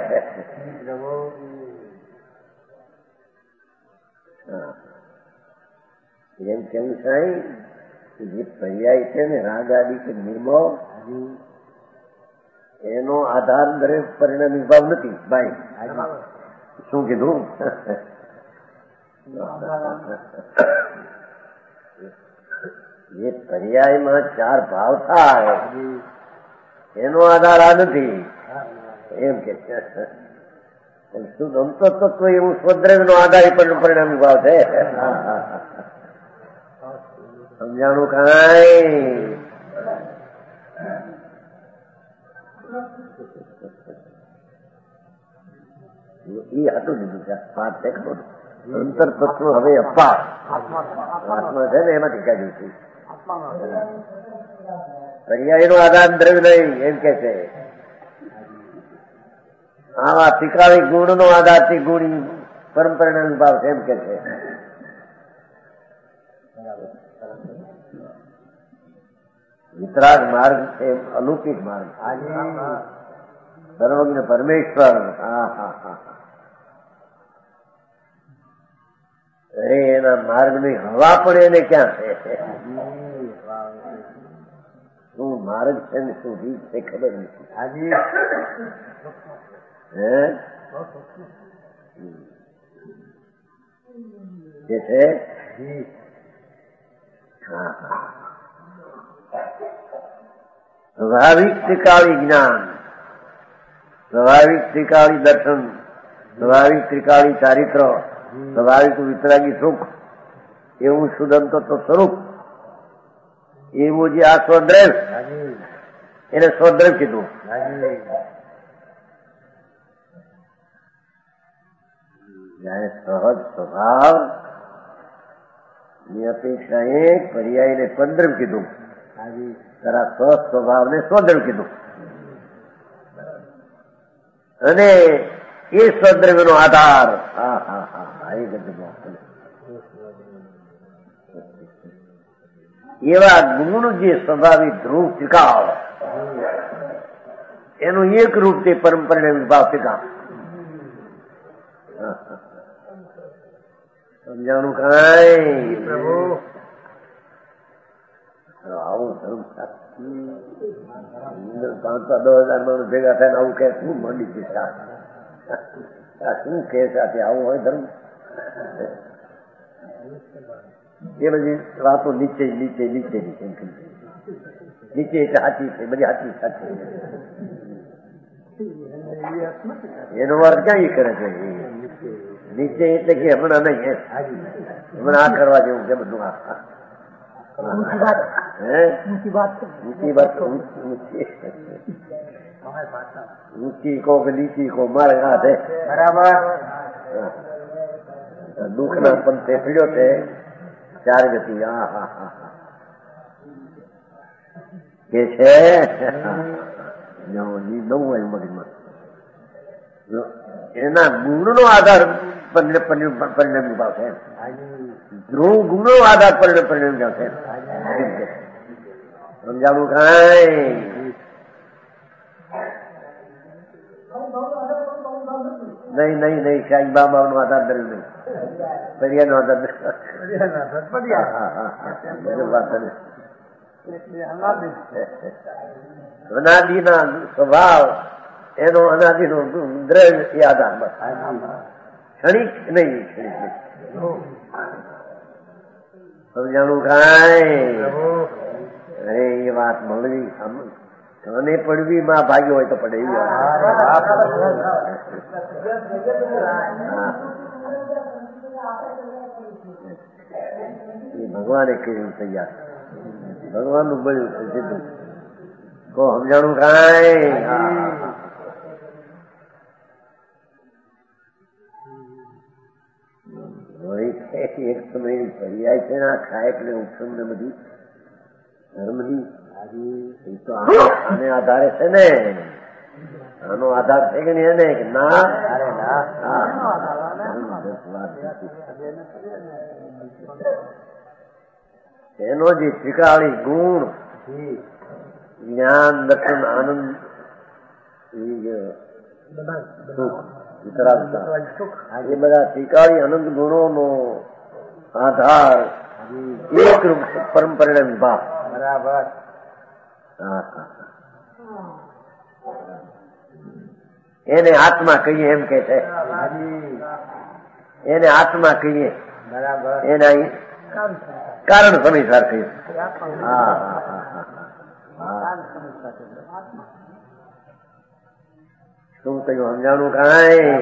એમ કેવું સાંઈ જે પર્યાય છે ને રાગ આદિ કે નિર્મો એનો આધાર દરેક પરિણામી ભાવ નથી. ભાઈ શું કીધું? જે પર્યાયમાં ચાર ભાવ થાય એનો આધાર આ નથી એમ કે શું ગમતો તત્વ એવું સ્વદ્રવ્ય નો આધાર પણ પરિણામી ભાવ છે. સમજાણું કાંઈ? એ હતું દીધું છે પાઠ છે ખબર. અંતર તત્વ હવે અપાર આત્મા છે ને એમાંથી કાઢ્યું છે. પર્યાય નો આધાર દ્રવ્ય નહીં એમ કે છે. આવા ત્રિકાળી ગુણ નો આધાર થી ગુણી પરંપરા વિભાવ છે એમ કે છે. વિતરાગ માર્ગ છે અલૌકિક માર્ગ. સર્વજ્ઞ પરમેશ્વર. હા હા હા અરે એના માર્ગ ની હવા પણ એને ક્યાં છે? શું માર્ગ છે ને શું રીત છે ખબર નથી. હે જે છે હા હા સ્વાભાવિક ત્રિકાળી જ્ઞાન, સ્વાભાવિક ત્રિકાળી દર્શન, સ્વાભાવિક ત્રિકાળી ચારિત્ર, સ્વાભાવિક વિતરાગી સુખ એવું શુદ્ધ તો સ્વરૂપ એવું જે આ સ્વદ્રવ એને સ્વદ્રવ કીધું. જયારે સહજ સ્વભાવ ની અપેક્ષાએ પર્યાયને સ્વદ્રવ કીધું. તારા સહજ સ્વભાવ ને સ્વદ્રવ કીધું અને એ સ્વદ્રવ્ય નો આધાર હા હા હા એ બધું એવા ગુણ જે સ્વાભાવિક ધ્રુવ ત્રિકાળ એનું એક રૂપ તે પરંપરા વિભાવ ત્રિકાળ. સમજાણું કાંઈ? પ્રભુ આવું ધર્મ પાંચ દસ હજાર માણસ ભેગા થાય આવું કે શું મંડી છે શું કે સાથે આવું હોય ધર્મ? એ બધી વાતો નીચે નીચે નીચે નીચે નીચે એટલે હાથી છે બધી હાથી સાચી એનો અર્થ ક્યાં એ કરે છે? નીચે એટલે કે હમણાં નહીં હમણાં આ કરવા જેવું છે બધું આ હે ઊંચી વાત ઊંચી કો કે નીચી કો મારે હાથ હે બરાબર દુઃખ ના પંથે પીડ્યો છે ચાર ગતિ હા હા હા કે છે નવું હોય મગજમાં એના ગુણ નો આધાર પરિણામ પાવશે ધ્રુવ ગુણ નો આધાર પરિણામ પરિણામ જશે સમજાવું કઈ નહીં નહીં નહીં સાંઈ બાબા નો આધાર ધર્યું નહીં પરિયા નો આધાર અનાદિ ના સ્વભાવ એનો અનાદિ નો દ્રવ્ય એ આધાર બસ ક્ષણિક નહીં ક્ષણિક સમજાણું કાંઈ અરે એ વાત મળવી અને પડવી માં ભાગ્યો હોય તો પડે એવી ભગવાને કર્યું તૈયાર ભગવાન નું બળ્યું છે સીધું કો સમજાણું કાંઈ એક સમય પર્યાય છે ને આ ખાયક ને ઉપસમ ને બધી ધર્મની તો આને આધારે છે ને આનો આધાર છે કે નહીં એને કે ના એનો જે ત્રિકાળી ગુણ જ્ઞાન દર્શન આનંદ એ બધા ત્રિકાળી અનંત ગુણો નો આધાર એક રૂપ પરંપરા વિભાગ બરાબર એને આત્મા કહીએ એમ કે છે એને આત્મા કહીએ બરાબર એના કારણ સમીસાર કહીએ હા શું કહ્યું સમજાણું કાંઈ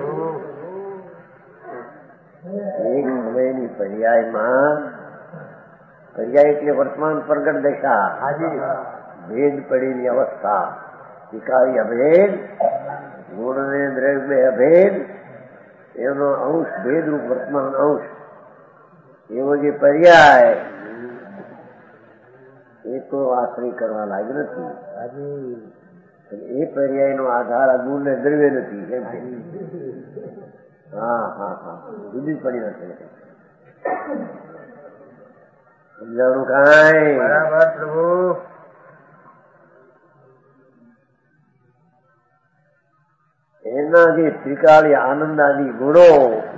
એક સમયની પર્યાયમાં પર્યાય એટલે વર્તમાન પ્રગટ દશા ભેદ પડેલી અવસ્થા શીખાવી અભેદ ગુણ ને દ્રવ્ય અભેદ એનો અંશ ભેદરૂપ વર્તમાન અંશ એવો જે પર્યાય એ તો આશ્રય કરવા લાગ્યો નથી એ પર્યાય નો આધાર આ ગુણ ને દ્રવ્ય નથી કેમ કે હા હા હા જુદી જ પડી નથી સમજાણું કાંઈ બરાબર પ્રભુ એના જે ત્રિકાળી આનંદ આદિ ગુણો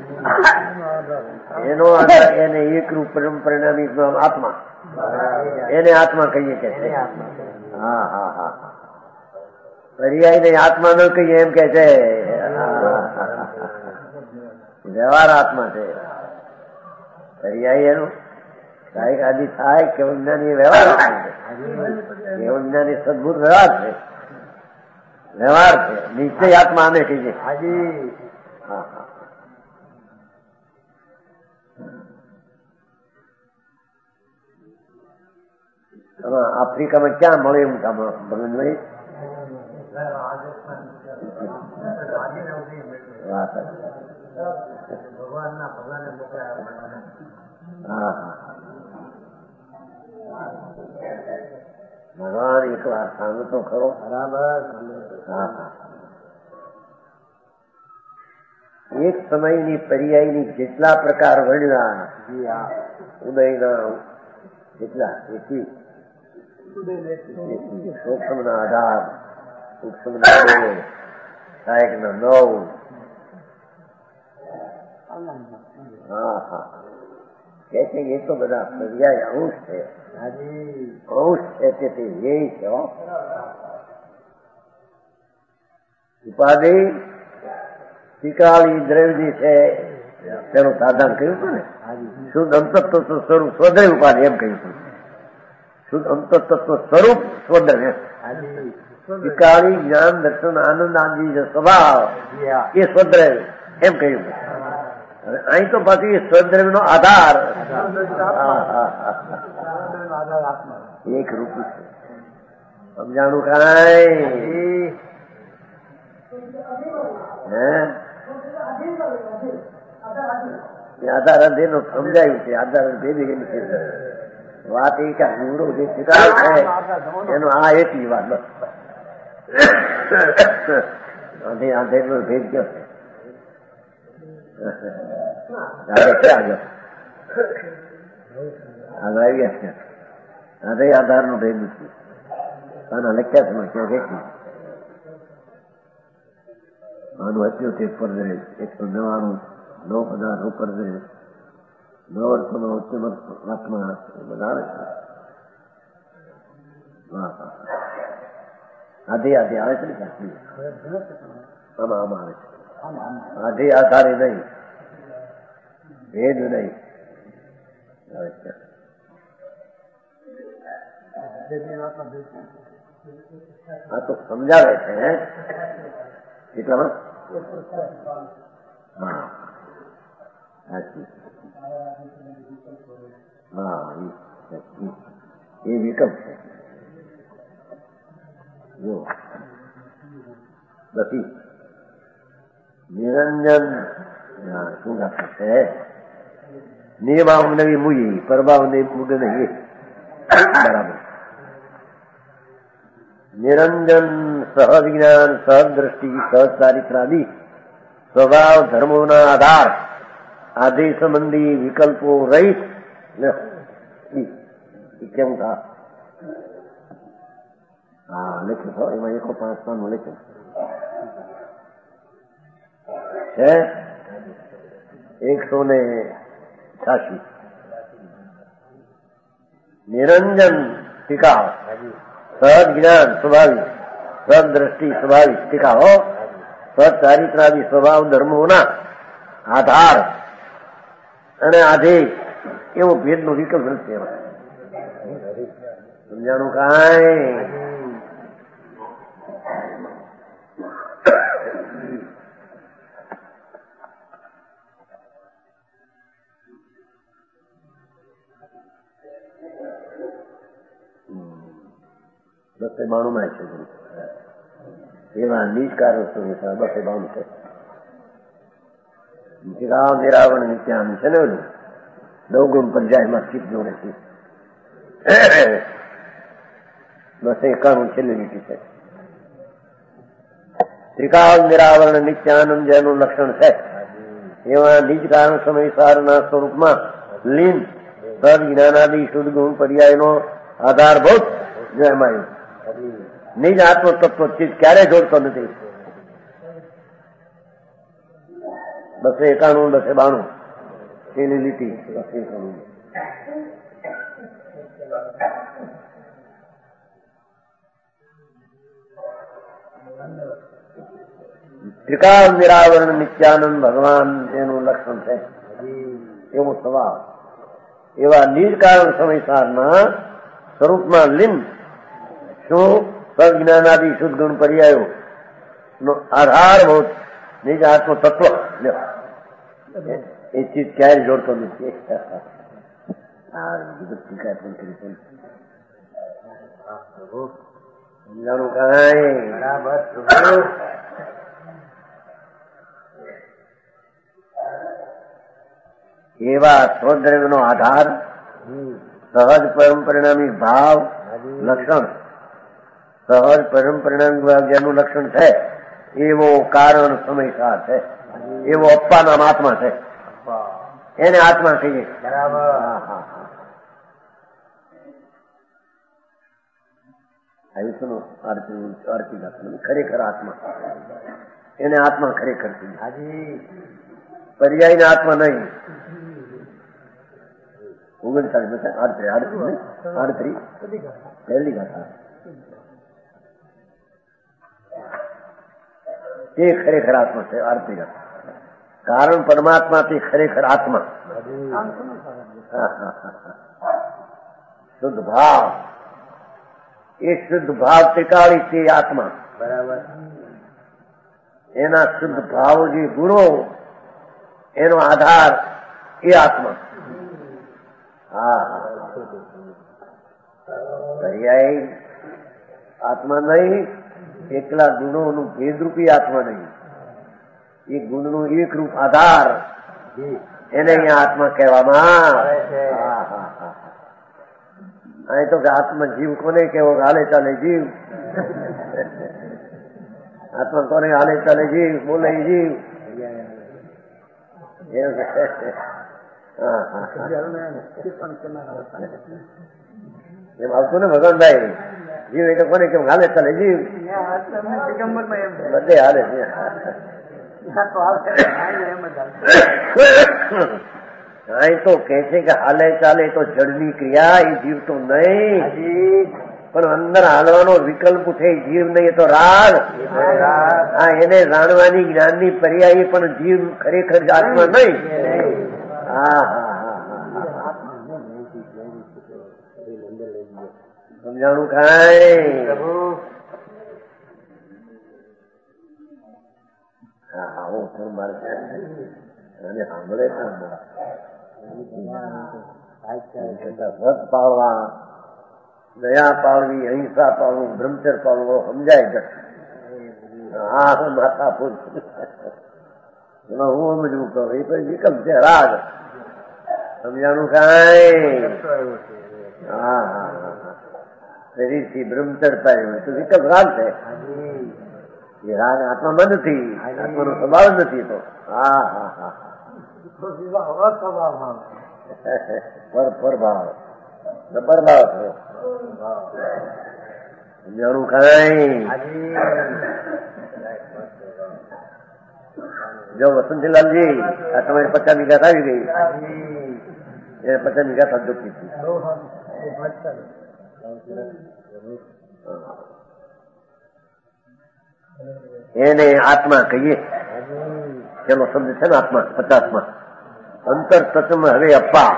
એનો આધાર એને એકરૂપ પરમ પરિણામી આત્મા એને આત્મા કહીએ કે છે હા હા હા પર્યાય ને આત્મા ન કહીએ એમ કે છે વ્યવહાર આત્મા છે પર્યાય એનો કાંઈક આદિ થાય કેવળ જ્ઞાની વ્યવહાર આત્મા છે કેવળ જ્ઞાની સદભૂત વ્યવહાર છે વ્યવહાર છે નિશ્ચય આત્મા અમે કહીએ હાજી હા હા આફ્રિકામાં ક્યાં મળે એમ ભગવાનભાઈ ભગવાનના ભગવાને હા હા ભગવાન એક વાર સાંભળો તો ખરો બરાબર હા હા એક સમયની પર્યાયની જેટલા પ્રકાર વર્ણ્યા ઉદયના જેટલા એથી સૂક્ષ્મ ના આધાર સૂક્ષ્મ ના બે સહાયક ના નવ હા હા કે છે એ તો બધા પર્યાય અંશ છે અંશ છે તેથી ધ્યેય છે ઉપાધિ ત્રિકાળી દ્રવ્ય છે તેનું સાધન કહ્યું હતું ને શુદ્ધ અંતત્વ સ્વરૂપ સ્વદ્રવ્ય ઉપાધિ એમ કહ્યું હતું શુદ્ધ અંતત્વ સ્વરૂપ સ્વદ્રવ્ય ત્રિકાળી જ્ઞાન દર્શન આનંદ આદિ સ્વભાવ એ સ્વદ્રવ્ય એમ કહ્યું અહીં તો પછી સ્વદ્રવ્ય નો આધાર એક રૂપ છે. સમજાણું કાંઈ? હે આધાર અધેર નું સમજાયું છે. આધાર ભેદી વાત એ કે ગુરુ જે શિકાર છે એનો આ એટલી વાત બસ. આધે આધેર નો ભેદ ગયો છે. આગળ આવી ગયા આધે આધાર નો ભેદ નથી. આના લખ્યા છે કેટલી આનું અત્યોતેર પરદરે એકસો નવાણું નવ પદાર્થ ઉપર નવ વર્ષનો આત્મા બધા આવે છે. આધે આધે આવે છે ને ક્યાંથી આમાં આમાં આવે છે. આધે આધારે નહીં, ભેદ નહીં આવે છે. આ તો સમજાવે છે એટલામાં. હા હા એ વિકલ્પ છે. જો નથી નિરંજન શું ગાતું છે? નિર્ભાવ નવી મુઈ પરભાવ ને મુગ નહીં. બરાબર. નિરંજન સહજ જ્ઞાન સહજ દ્રષ્ટિ સહજ ચારિત્રાદિ સ્વભાવ ધર્મોના આધાર આદેશ સંબંધી વિકલ્પો રહિત કેમ થા? હા લખ્યું છો એમાં એકસો પાંચ પાનું લખ્યું છે. એકસો ને છ્યાસી નિરંજન ટીકા સહજ જ્ઞાન સ્વાભાવિક સહજ દ્રષ્ટિ સ્વાભાવિક ટીકાઓ સહજ ચારિત્રાદિ સ્વભાવ ધર્મોના આધાર અને આદેશ એવો ભેદ નો વિકલ્પ નથી. એમાં સમજાણું કાંઈ? બસે બાણું માં છે એવા નિજકારો બસે બાણું છે. નિરાવણ નિત્યાન છે ને ઓલું નવગુણ પંચાયતમાં ચીપ જોડે છે. બસ એકાણું છેલ્લી લીટી છે. ત્રિકાળ નિરાવરણ નિત્યાનંદ જેનું લક્ષણ છે એવા નિજ કારણ સમય સારના સ્વરૂપમાં લીન સદ જ્ઞાનાદિ શુદ્ધ ગુણ પર્યાયનો આધારભૂત જન્માયું. નિજ આત્મ તત્વ ચીજ ક્યારે જોડતો નથી. બસે એકાણું બસે બાણું છેલ્લી લીટી. બસે એકાણું ત્રિકાળ નિરાવરણ નિત્યાનંદ ભગવાન એનું લક્ષણ છે એવો સ્વભાવ એવા નિજ કારણ સમયસારના સ્વરૂપમાં લીન શું સજ્ઞાનાદિ શુદ્ધ ગુણ પર્યાયો નો આધારભૂત નિજ આત્મ તત્વ એ ચીજ ક્યારે જોડતો નથી. સમજાણું કાંઈ? બરાબર. એવા સ્વદ્રવ્ય નો આધાર સહજ પરમ પરિણામી ભાવ લક્ષણ સહજ પરમ પરિણામી ભાવ જેનું લક્ષણ છે એવો કારણ સમયસાર છે. એવો અપ્પાના આત્મા છે. એને આત્મા કહીએ. બરાબર. આયુષ્યનો આરતી ખરેખર આત્મા એને આત્મા ખરેખર કહીએ. પર્યાય આત્મા નહીં. ઓગણચાલીસ આડત્રીસ આડત્રીસ આડત્રીસ પહેલી ગાથા તે ખરેખર આત્મા છે. આરતી ગાથા કારણ પરમાત્મા તે ખરેખર આત્મા શુદ્ધ ભાવ એ શુદ્ધ ભાવ ટીકાળી તે આત્મા. બરાબર. એના શુદ્ધ ભાવ જે ગુણો એનો આધાર એ આત્મા. હા પર્યાય આત્મા નહીં, એકલા ગુણોનું ભેદરૂપી આત્મા નહીં, એ ગુણનું એક રૂપ આધાર એને અહીંયા આત્મા કહેવામાં. અહીં તો આત્મા જીવ કોને કેવો? હાલે ચાલે જીવ. આત્મા કોને? હાલે ચાલે જીવ, બોલે જીવ. એમ આવતું ને ભગવાનભાઈ? જીવ એટલે કોને કેમ? હાલે ચાલે જીવ, બધે હાલે છે. અહીં તો કે છે કે હાલે ચાલે તો જળની ક્રિયા, એ જીવ તો નહીં, પણ અંદર હાલવાનો વિકલ્પ ઉઠે જીવ નહીં, તો રાગ. હા, એને જાણવાની જ્ઞાનની પર્યાય પણ જીવ ખરેખર આત્મા નહીં. હા હા હા સમજાણું કાંઈ? હા હા હું થોડું મારે અને સાંભળે વ્રત પાળવા, દયા પાળવી, અહિંસા પાળવું, બ્રહ્મચર્ય પાળવું સમજાય જશે. હા માથા પૂર એમાં હું સમજવું કહું, એ તો વિકલ્પ છે, રાગ. સમજાણું કાંઈ? હા હા હા શરીરથી બ્રહ્મચર્ય પાળ્યું તો વિકલ્પ રાગ છે. એ રાગ આત્મામાં નથી, આત્માનો સ્વભાવ નથી. તો હા હા હા પર પર ભાવ જબર ભાવ થયો. સમજાણું કાંઈ? જો વસંતલાલજી આ તમારી પચાસ વીઘા આવી ગઈ, એ પચાસ વીઘા સદુપી હતી. એને આત્મા કહીએ. ચલો શબ્દ છે ને આત્મા પચાસ માં અંતર તત્વ. હવે અપ્પા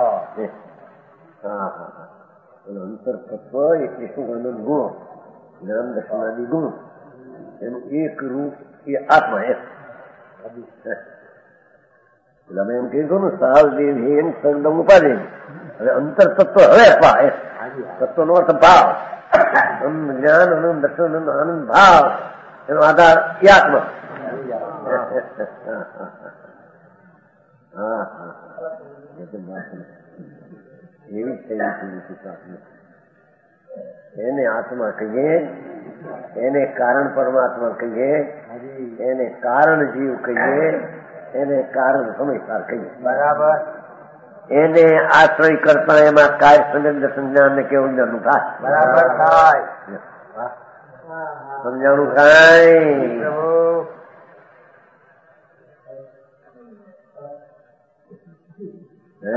હા હા અંતર તત્વ એટલે શું? આનંદ ગુણ, જ્ઞાન દર્શનાદી ગુણ, એનું એક રૂપ એ આત્મા. એમ એટલે એમ કહીશું ને સાવદેવ હેન સંગમ ઉપાધિ. હવે અંતર તત્વ હવે અપા એ તત્વ નો અર્થ ભાવ, જ્ઞાન આનંદ દર્શન આનંદ ભાવ, એનો આધાર એ આત્મા. હા હા એવી થઈ એને આત્મા કહીએ, એને કારણ પરમાત્મા કહીએ, એને કારણ જીવ કહીએ, એને કારણ સમયસાર કહીએ. બરાબર. એને આશ્રય કરતા એમાં કાર્ય સંજ્ઞ સંજ્ઞાન ને કેવું જ્ઞાન થાય. બરાબર થાય. સમજાણું કાંઈ? હે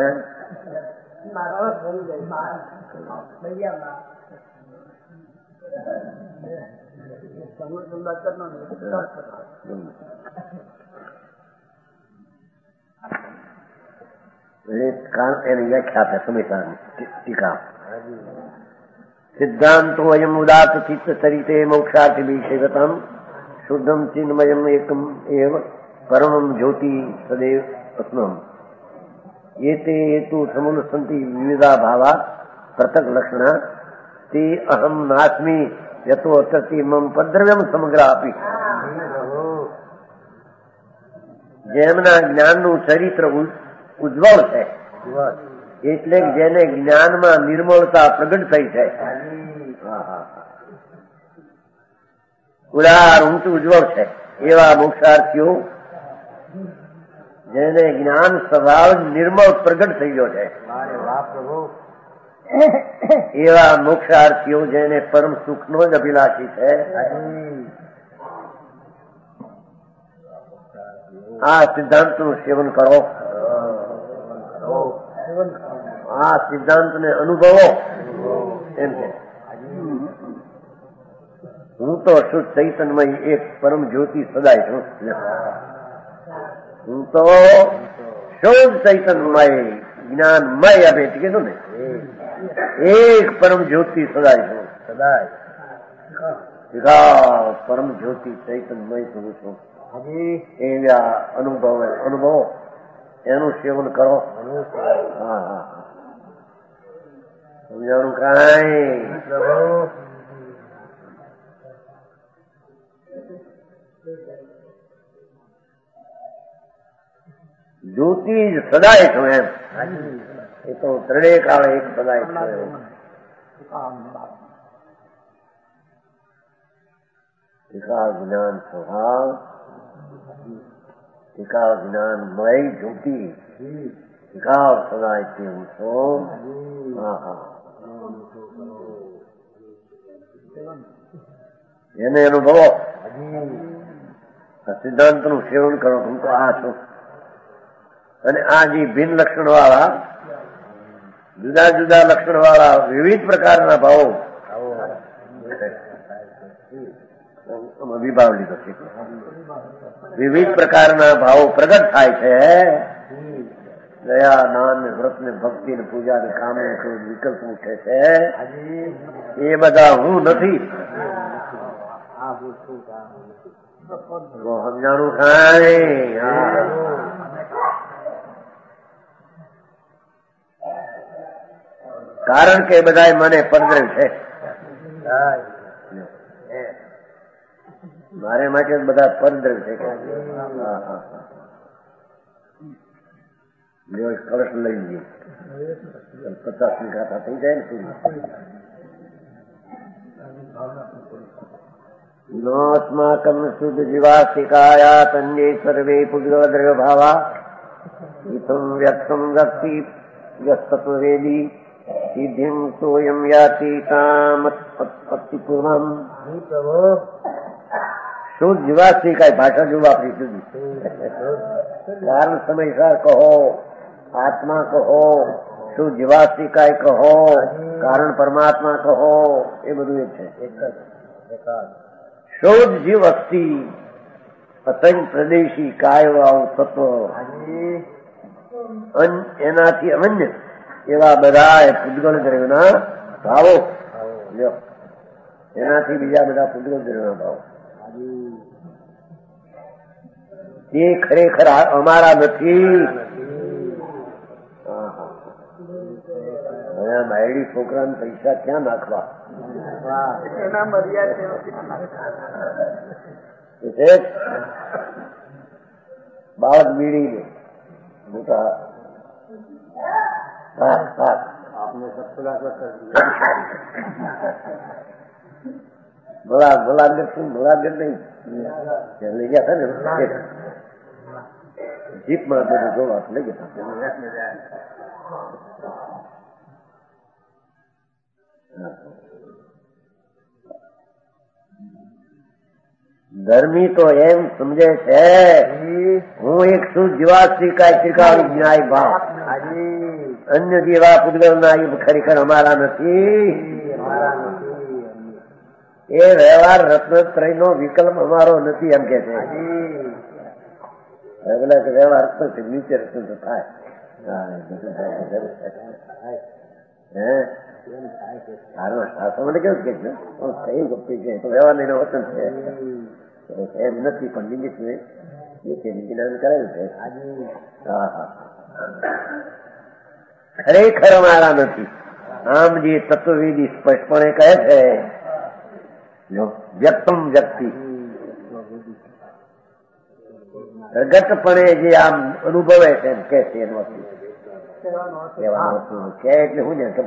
એની વ્યાખ્યા આપે સમયસારની ટીકા. સિદ્ધાંતો અયમ ઉદાત ચિત્ત ચરિતે મોક્ષાર્થી વિષયગતમ શુદ્ધમ ચિન્મયમ એકમ એવ પરમમ જ્યોતિ સદૈવ અસ્મમ. એતે હેતુ સમુનસંતિ વિવિધા ભાવા પૃથક લક્ષણા તે અહમ નાસ્મી યતો અતરતી મમ પદ્રવ્યમ સમગ્ર આપી. જેમના જ્ઞાનનું ચરિત્ર ઉજ્જવળ છે, એટલે જેને જ્ઞાનમાં નિર્મળતા પ્રગટ થઈ છે, ઉદાર ઊંચું ઉજ્જવળ છે, એવા મોક્ષાર્થીઓ જેને જ્ઞાન સ્વભાવ નિર્મળ પ્રગટ થઈ ગયો છે, એવા મોક્ષાર્થીઓ જેને પરમ સુખનો જ અભિલાષી છે, આ સિદ્ધાંતનું સેવન કરો, આ સિદ્ધાંતને અનુભવો. એમ છે હું તો શુદ્ધ ચૈતન્યમય એક પરમ જ્યોતિ સદાય છું. હું તો શુદ્ધ ચૈતન્યમય જ્ઞાનમય અભેદ કીધું ને, એક પરમ જ્યોતિ સદાય છું. સદાય પરમ જ્યોતિ ચૈતન્યમય પુરુષો એ અનુભવ અનુભવો એનું સેવન કરો. હા હા સમજાણું કાંઈ જ્યોતિ જ સદાય છો એમ. એ તો ત્રણેય કાળે એક સદાય છો. વિકાસ જ્ઞાન સ્વભાવ વિકાસ જ્ઞાન મય જ્યોતિ વિકાસ સદાય તેવું છો. હા હા એને અનુભવો. સિદ્ધાંત નું સેવન કરો. હું તો આ છું. અને આ જે ભિન્ન લક્ષણ વાળા જુદા જુદા લક્ષણ વાળા વિવિધ પ્રકારના ભાવો વિભાવ લીધો છે. વિવિધ પ્રકારના ભાવો પ્રગટ થાય છે. દયા દાન ને વ્રત ને ભક્તિ ને પૂજા ને કામ ને વિકલ્પ ઉઠે છે. એ બધા હું નથી. સમજાણું થાય. કારણ કે બધા મને પરદ્રવ છે. મારે માટે બધા પરદ્રવ છે. કળશ લઈ જઈએ પચાસ ની ખાતા થઈ જાય ને. નોસ્માકમ શુદ્ધ જીવાસ્તિકાયા તન્યે સર્વે પુદ્ગલ દ્રવ્ય ભાવા ઇથમ વ્યક્તમ વ્યક્તિ વ્યસ્તત્વવેદી સિદ્ધિમ સોયમ યાતિ કામત્પત્તિપૂર્ણમ. શુદ્ધ જીવાસ્તિકાય ભાષા જો વાપરી સુધી કારણ સમયસર કહો. આત્મા કહો, શુદ્ધ જીવાસ્તિકાય કહો, કારણ પરમાત્મા કહો. એ બધું એક છે. શુદ્ધ જીવ અસ્થિ અસંગ પ્રદેશી કાયવાવ તત્વ એનાથી અનન્ય એવા બધા પૂતગલ દ્રવ્યના ભાવો. એનાથી બીજા બધા પૂતગલ દ્રવ્યના ભાવો તે ખરેખર અમારા નથી. માયડી છોકરાને પૈસા ક્યાં નાખવા? બાળક બીડી મોટા ભલા ભલા શું ભલાગઢ નહીં લઈ ગયા હતા ને જીપમાં બધું જોવા લઈ ગયા. ધર્મી તો એમ સમજે છે હું એક શું જીવાસ્તિકાય ત્રિકાળી ન્યાય ભાવ. અન્ય જેવા પૂતગલ ના ખરેખર અમારા નથી. એ વ્યવહાર રત્નત્રય નો વિકલ્પ અમારો નથી એમ કે છે. વ્યવહાર નીચે રત્ન થાય. મને કેવું કે કઈ ગપી છે તો વ્યવહાર નહીં વચન છે એમ નથી પણ નિમિત્ત જ્ઞાન કરેલું છે. હા હા ખરેખર અમારા નથી. આમ જે તત્વવેદી સ્પષ્ટપણે કહે છે વ્યક્તમ વ્યક્તિ પ્રગટપણે જે આમ અનુભવે છે એમ કે છે એનું કે એટલે હું ને કે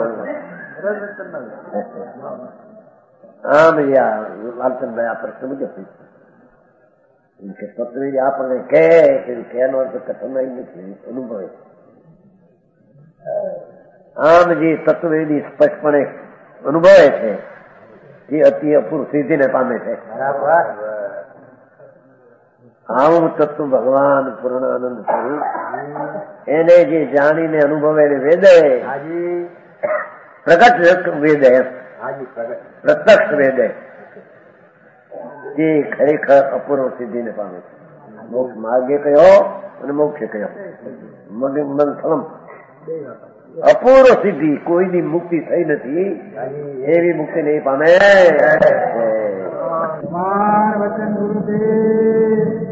આમ લાલચંદભાઈ આ પ્રશ્ન મુજબ કે તત્વવેદી આપણને કે એનો અર્થ કથન નથી અનુભવે. આમ જે તત્વવેદી સ્પષ્ટપણે અનુભવે છે તે અતિ અપૂર્વ સિદ્ધિને પામે છે. આવું તત્વ ભગવાન પૂર્ણાનંદ સ્વરૂપ એને જે જાણીને અનુભવે ને વેદે પ્રગટ વેદે પ્રત્યક્ષ વેદે તે ખરેખર અપૂર્વ સિદ્ધિને પામે છે. મોક્ષ માર્ગે કયો અને મોક્ષે કયો મંથલમ અપૂર્વ સિદ્ધિ કોઈની મુક્તિ થઈ નથી એવી મુક્તિ નહીં પામે. માન વચન ગુરુદેવ